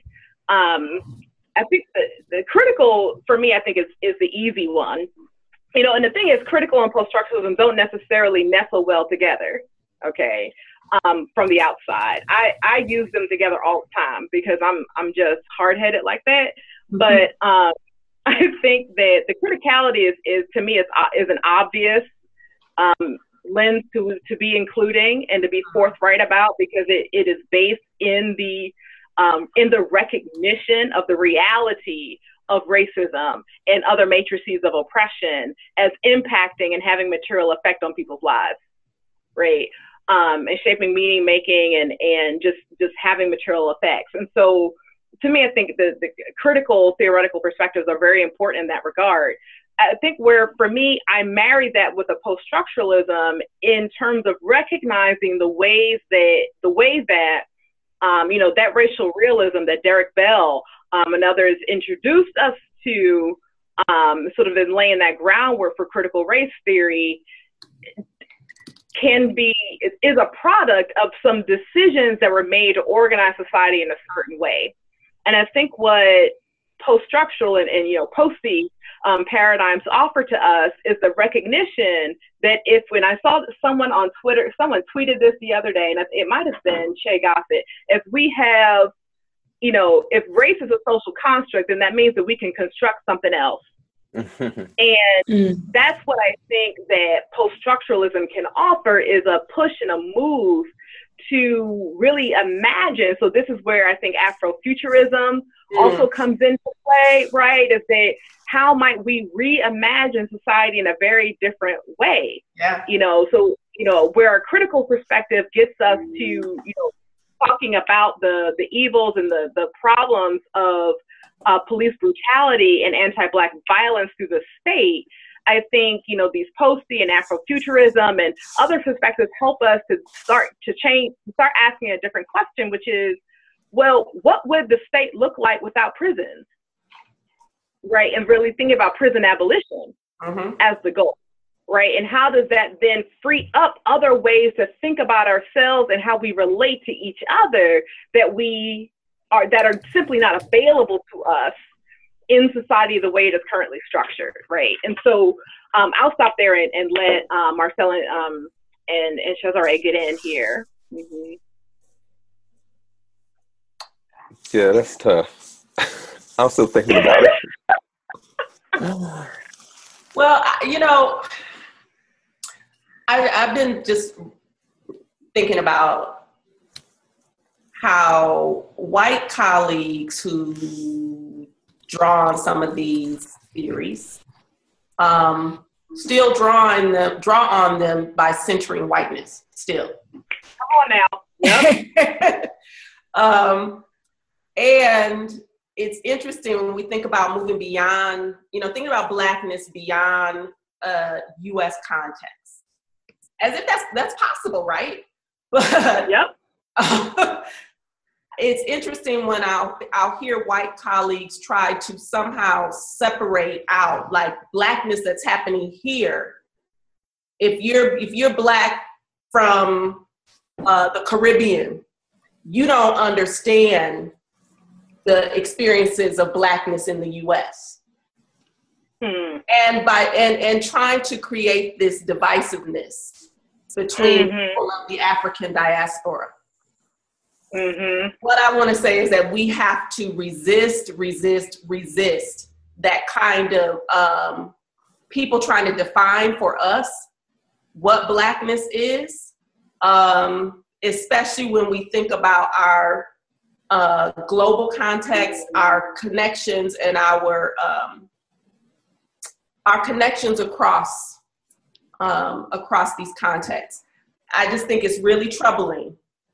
the critical for me, I think is the easy one. You know, and the thing is, critical and post-structuralism don't necessarily nestle well together, okay, from the outside. I use them together all the time because I'm just hard-headed like that. But I think that the criticality is to me, is an obvious lens to be including and to be forthright about, because it is based in the in the recognition of the reality of racism and other matrices of oppression as impacting and having material effect on people's lives, right? And shaping meaning making and just having material effects. And so to me, I think the critical theoretical perspectives are very important in that regard. I think where, for me, I married that with a post-structuralism in terms of recognizing the ways that that racial realism that Derek Bell and others introduced us to, sort of in laying that groundwork for critical race theory, is a product of some decisions that were made to organize society in a certain way. And I think what post-structural and post-C paradigms offer to us is the recognition that when I saw someone on Twitter, someone tweeted this the other day, and it might have been Shay Gossett, if we have, if race is a social construct, then that means that we can construct something else. And that's what I think that post-structuralism can offer, is a push and a move to really imagine. So this is where I think Afrofuturism also comes into play, right? Is that how might we reimagine society in a very different way? Yeah. Where a critical perspective gets us to, talking about the evils and the problems of police brutality and anti-Black violence through the state. I think, these post-C and Afrofuturism and other perspectives help us to start asking a different question, which is, well, what would the state look like without prisons? Right? And really thinking about prison abolition as the goal, right? And how does that then free up other ways to think about ourselves and how we relate to each other that are simply not available to us in society the way it is currently structured, right? And so I'll stop there and let Marcel and Cesare get in here. Yeah, that's tough. I'm still thinking about it. Well, I've been just thinking about how white colleagues who draw on some of these theories still draw on them by centering whiteness still. Come on now. Yep. And it's interesting when we think about moving beyond, thinking about Blackness beyond U.S. context, as if that's possible, right? But yep. It's interesting when I'll hear white colleagues try to somehow separate out, like, Blackness that's happening here. If you're Black from the Caribbean, you don't understand the experiences of Blackness in the U.S. And trying to create this divisiveness between people of the African diaspora. What I want to say is that we have to resist that kind of people trying to define for us what Blackness is, especially when we think about our global context, our connections, and our connections across these contexts. I just think it's really troubling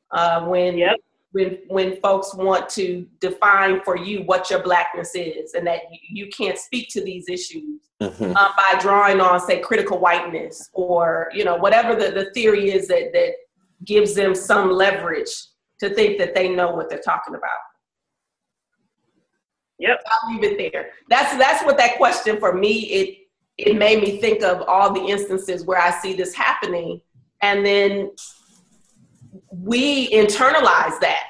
when folks want to define for you what your Blackness is, and that you can't speak to these issues by drawing on, say, critical whiteness, or whatever the theory is that gives them some leverage to think that they know what they're talking about. Yep. I'll leave it there. That's what that question for me, it made me think of all the instances where I see this happening, and then we internalize that.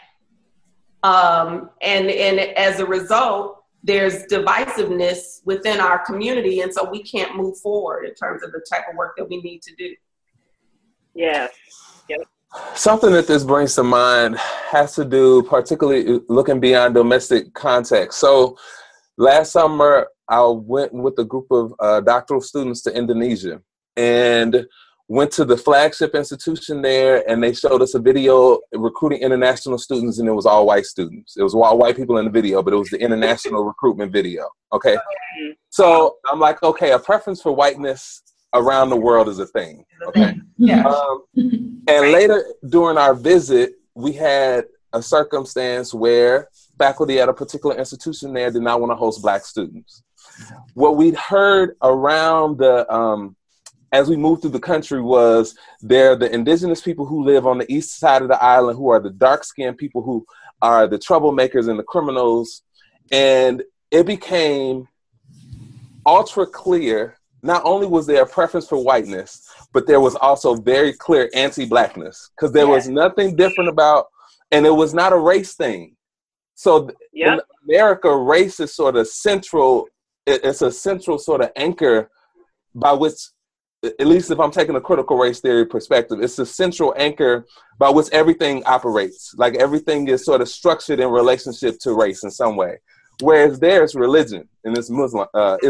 And as a result, there's divisiveness within our community, and so we can't move forward in terms of the type of work that we need to do. Yes. Yep. Something that this brings to mind has to do particularly looking beyond domestic context. So last summer, I went with a group of doctoral students to Indonesia. And went to the flagship institution there, and they showed us a video recruiting international students, and it was all white students. It was all white people in the video, but it was the international recruitment video. Okay. So I'm like, okay, a preference for whiteness around the world is a thing. Okay. Yeah. And later during our visit, we had a circumstance where faculty at a particular institution there did not want to host Black students. What we'd heard around the, as we moved through the country, was there the indigenous people who live on the east side of the island, who are the dark-skinned people who are the troublemakers and the criminals. And it became ultra clear, not only was there a preference for whiteness, but there was also very clear anti-Blackness, because there was nothing different about, and it was not a race thing. So in America, race is sort of central. It's a central sort of anchor by which, at least if I'm taking a critical race theory perspective, it's the central anchor by which everything operates. Like everything is sort of structured in relationship to race in some way. Whereas there's religion and it's Islam.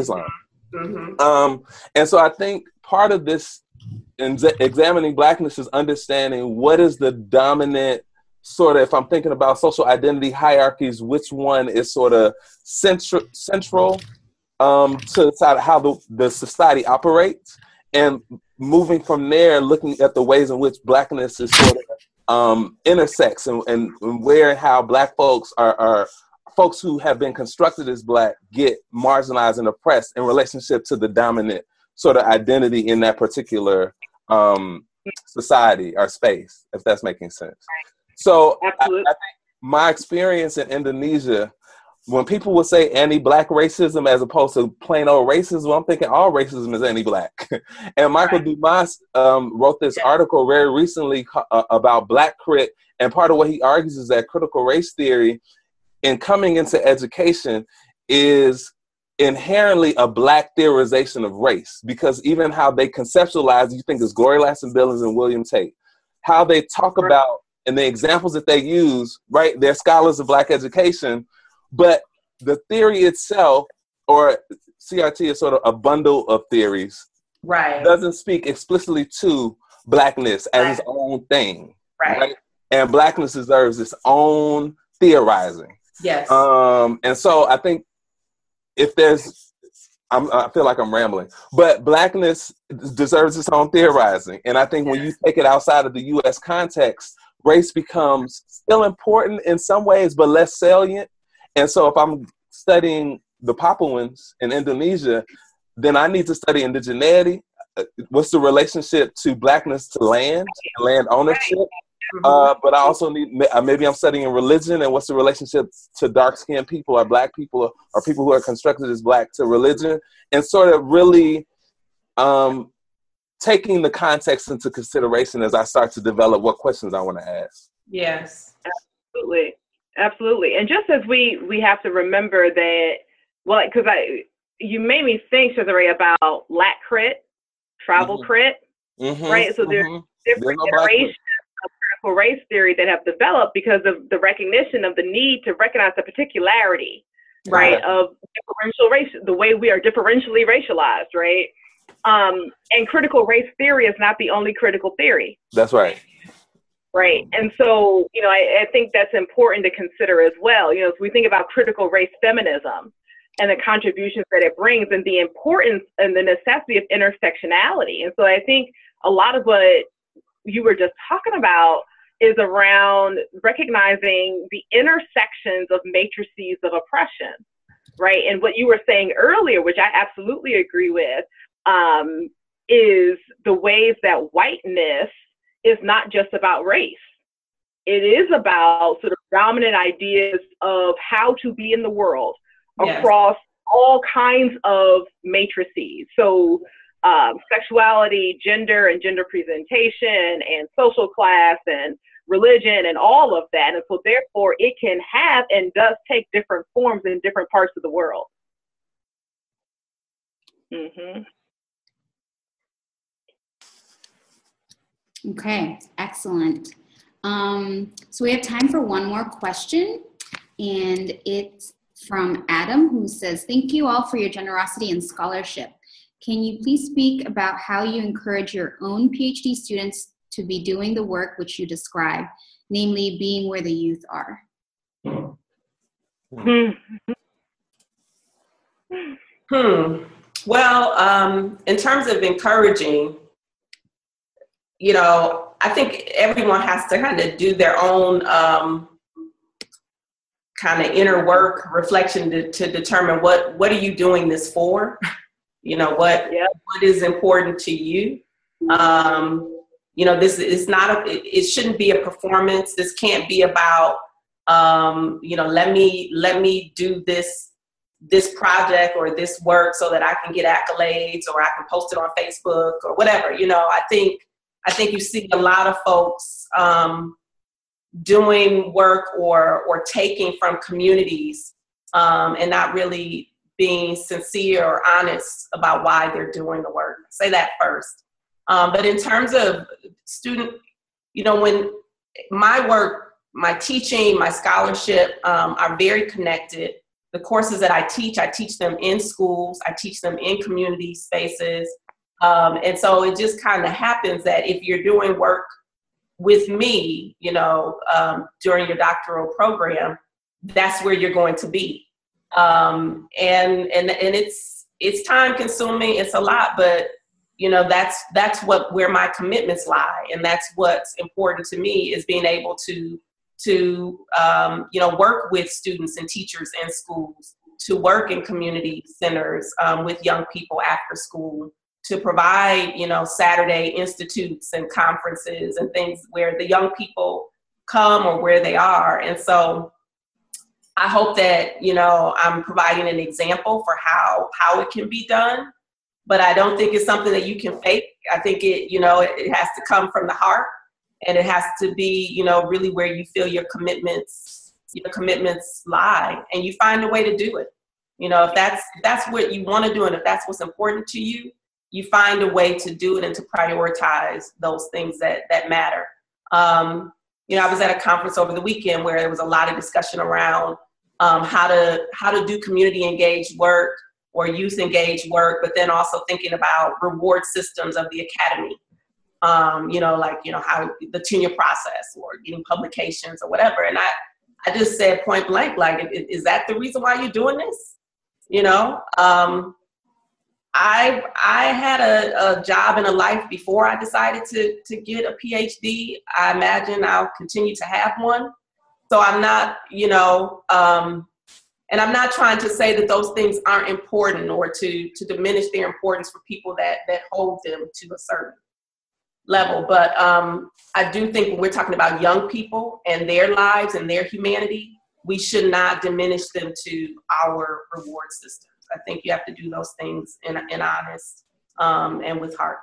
And so I think part of this in examining Blackness is understanding what is the dominant sort of, if I'm thinking about social identity hierarchies, which one is sort of central to how the society operates, and moving from there, looking at the ways in which Blackness is sort of intersects and where and how Black folks are folks who have been constructed as Black get marginalized and oppressed in relationship to the dominant sort of identity in that particular society or space, if that's making sense. So I think my experience in Indonesia, when people would say anti-Black racism as opposed to plain old racism, I'm thinking all racism is anti-Black. And Michael Dumas wrote this article very recently about Black crit, and part of what he argues is that critical race theory in coming into education is inherently a Black theorization of race, because even how they conceptualize, you think it's Gloria Ladson-Billings and William Tate, how they talk about, and the examples that they use, right, they're scholars of Black education, but the theory itself, or CRT is sort of a bundle of theories, doesn't speak explicitly to Blackness as its own thing, right? And Blackness deserves its own theorizing. Yes. And so I think if there's, I feel like I'm rambling, but Blackness deserves its own theorizing. And I think when you take it outside of the U.S. context, race becomes still important in some ways, but less salient. And so if I'm studying the Papuans in Indonesia, then I need to study indigeneity. What's the relationship to Blackness to land ownership? But I also need, maybe I'm studying religion, and what's the relationship to dark-skinned people or Black people or people who are constructed as Black to religion, and sort of really taking the context into consideration as I start to develop what questions I want to ask. Yes, absolutely. Absolutely. And just as we have to remember that, well, because you made me think, Cesare, about Lat crit, travel crit, right? So there's different iterations of critical race theory that have developed because of the recognition of the need to recognize the particularity, right, of differential race, the way we are differentially racialized, right? And critical race theory is not the only critical theory. That's right. Right. And so, I think that's important to consider as well. As we think about critical race feminism and the contributions that it brings and the importance and the necessity of intersectionality. And so I think a lot of what you were just talking about is around recognizing the intersections of matrices of oppression, right? And what you were saying earlier, which I absolutely agree with, is the ways that whiteness is not just about race. It is about sort of dominant ideas of how to be in the world across all kinds of matrices. So sexuality, gender and gender presentation, and social class and religion and all of that. And so therefore it can have and does take different forms in different parts of the world. Okay, excellent. So we have time for one more question, and it's from Adam, who says, "Thank you all for your generosity and scholarship. Can you please speak about how you encourage your own PhD students to be doing the work which you describe, namely being where the youth are? Well, in terms of encouraging, I think everyone has to kind of do their own kind of inner work reflection to determine what are you doing this for? What is important to you? This is not it shouldn't be a performance. This can't be about let me do this project or this work so that I can get accolades or I can post it on Facebook or whatever. I think you see a lot of folks doing work or taking from communities and not really being sincere or honest about why they're doing the work. Say that first. But in terms of student, when my work, my teaching, my scholarship are very connected. The courses that I teach them in schools, I teach them in community spaces. And so it just kind of happens that if you're doing work with me, during your doctoral program, that's where you're going to be. And it's time consuming, it's a lot, but that's where my commitments lie. And that's what's important to me, is being able to work with students and teachers in schools, to work in community centers with young people after school, to provide, Saturday institutes and conferences and things where the young people come or where they are. And so I hope that, I'm providing an example for how it can be done, but I don't think it's something that you can fake. I think it has to come from the heart, and it has to be, really where you feel your commitments lie, and you find a way to do it. If that's what you want to do, and if that's what's important to you, you find a way to do it and to prioritize those things that matter. I was at a conference over the weekend where there was a lot of discussion around how to do community engaged work or youth engaged work, but then also thinking about reward systems of the academy. How the tenure process or getting publications or whatever. And I just said point blank, like, is that the reason why you're doing this? I had a job and a life before I decided to get a PhD. I imagine I'll continue to have one. So I'm not, and I'm not trying to say that those things aren't important or to diminish their importance for people that hold them to a certain level. But I do think when we're talking about young people and their lives and their humanity, we should not diminish them to our reward systems. I think you have to do those things in honest and with heart.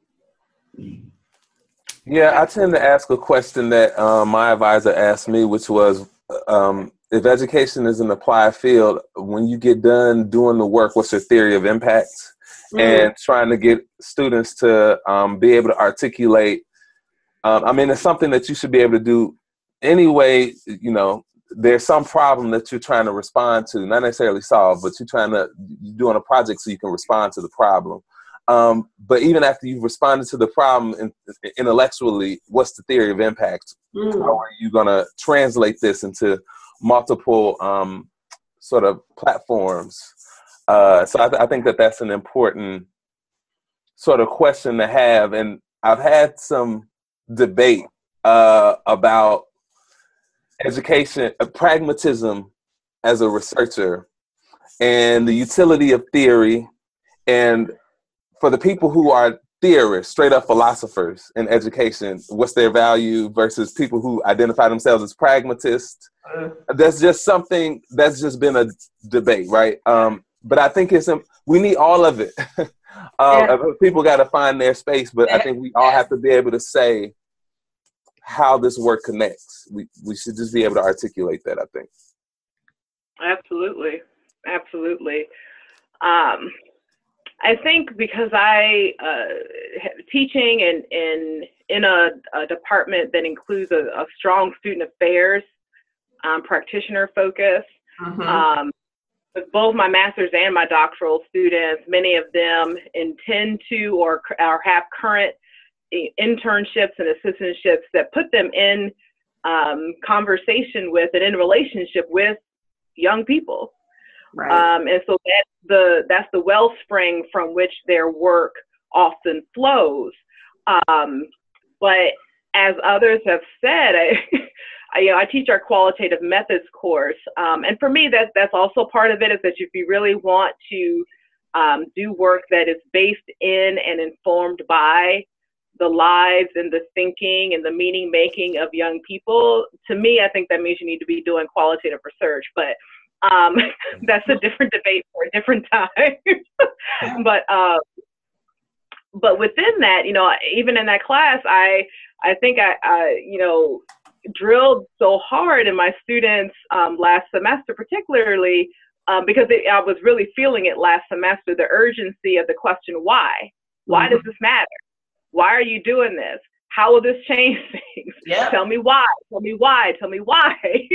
Yeah, I tend to ask a question that my advisor asked me, which was, if education is an applied field, when you get done doing the work, what's your theory of impact? And trying to get students to be able to articulate. It's something that you should be able to do anyway. There's some problem that you're trying to respond to, not necessarily solve, but you're doing a project so you can respond to the problem. But even after you've responded to the problem intellectually, what's the theory of impact? How are you going to translate this into multiple sort of platforms? So I think that's an important sort of question to have. And I've had some debate about education, pragmatism as a researcher, and the utility of theory. And for the people who are theorists, straight up philosophers in education, what's their value versus people who identify themselves as pragmatists. That's just something that's just been a debate, right? But I think we need all of it. People got to find their space, but I think we all have to be able to say how this work connects. We should just be able to articulate that, I think. Absolutely. I think because I teaching in a department that includes a strong student affairs practitioner focus, both my master's and my doctoral students, many of them intend to or have current internships and assistantships that put them in conversation with and in relationship with young people. Right. And so that's the wellspring from which their work often flows. But as others have said, I teach our qualitative methods course. And for me, that's also part of it, is that if you really want to do work that is based in and informed by the lives and the thinking and the meaning making of young people, to me, I think that means you need to be doing qualitative research. But that's a different debate for a different time. But within that, even in that class, I think I drilled so hard in my students last semester, particularly because I was really feeling it last semester, the urgency of the question, why? Why does this matter? Why are you doing this? How will this change things? Yeah. Tell me why. Tell me why. Tell me why.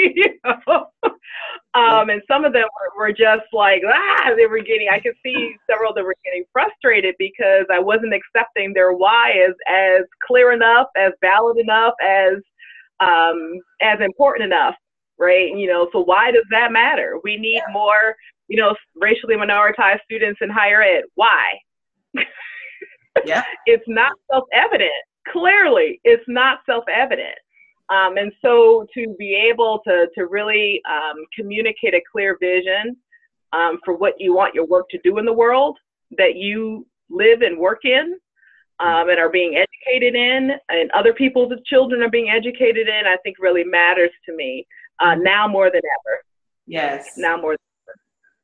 And some of them were just like, I could see several of them were getting frustrated because I wasn't accepting their why as clear enough, as valid enough, as important enough, right? So why does that matter? We need more, racially minoritized students in higher ed. Why? Yeah. It's not self-evident. Clearly, it's not self-evident. And so to be able to really communicate a clear vision for what you want your work to do in the world that you live and work in, and are being educated in, and other people's children are being educated in, I think really matters to me now more than ever. Yes. Now more than ever.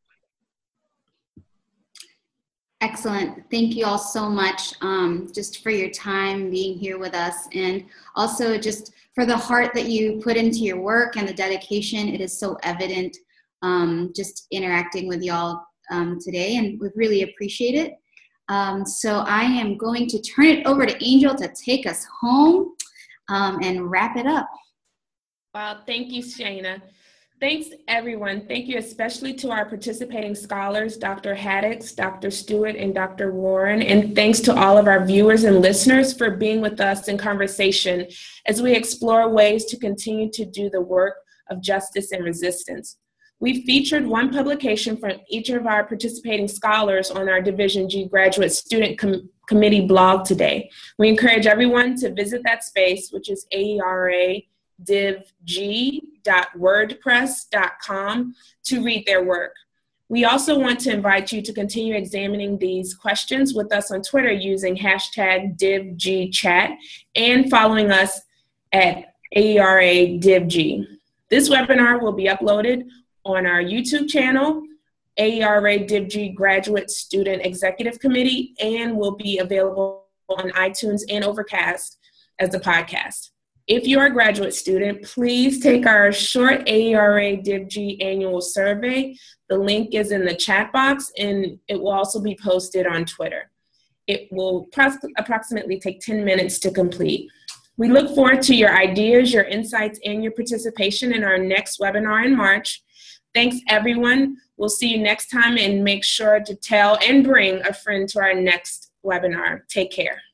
Excellent. Thank you all so much just for your time being here with us, and also just for the heart that you put into your work and the dedication. It is so evident just interacting with y'all today, and we really appreciate it. So I am going to turn it over to Angel to take us home and wrap it up. Wow, thank you, Shana. Thanks, everyone. Thank you especially to our participating scholars, Dr. Haddix, Dr. Stewart, and Dr. Warren. And thanks to all of our viewers and listeners for being with us in conversation as we explore ways to continue to do the work of justice and resistance. We featured one publication from each of our participating scholars on our Division G Graduate Student Committee blog today. We encourage everyone to visit that space, which is aeradivg.wordpress.com, to read their work. We also want to invite you to continue examining these questions with us on Twitter using #DivGChat and following us at AERADivG. This webinar will be uploaded on our YouTube channel, AERADivG Graduate Student Executive Committee, and will be available on iTunes and Overcast as a podcast. If you're a graduate student, please take our short AERADivG annual survey. The link is in the chat box, and it will also be posted on Twitter. It will approximately take 10 minutes to complete. We look forward to your ideas, your insights, and your participation in our next webinar in March. Thanks, everyone. We'll see you next time, and make sure to tell and bring a friend to our next webinar. Take care.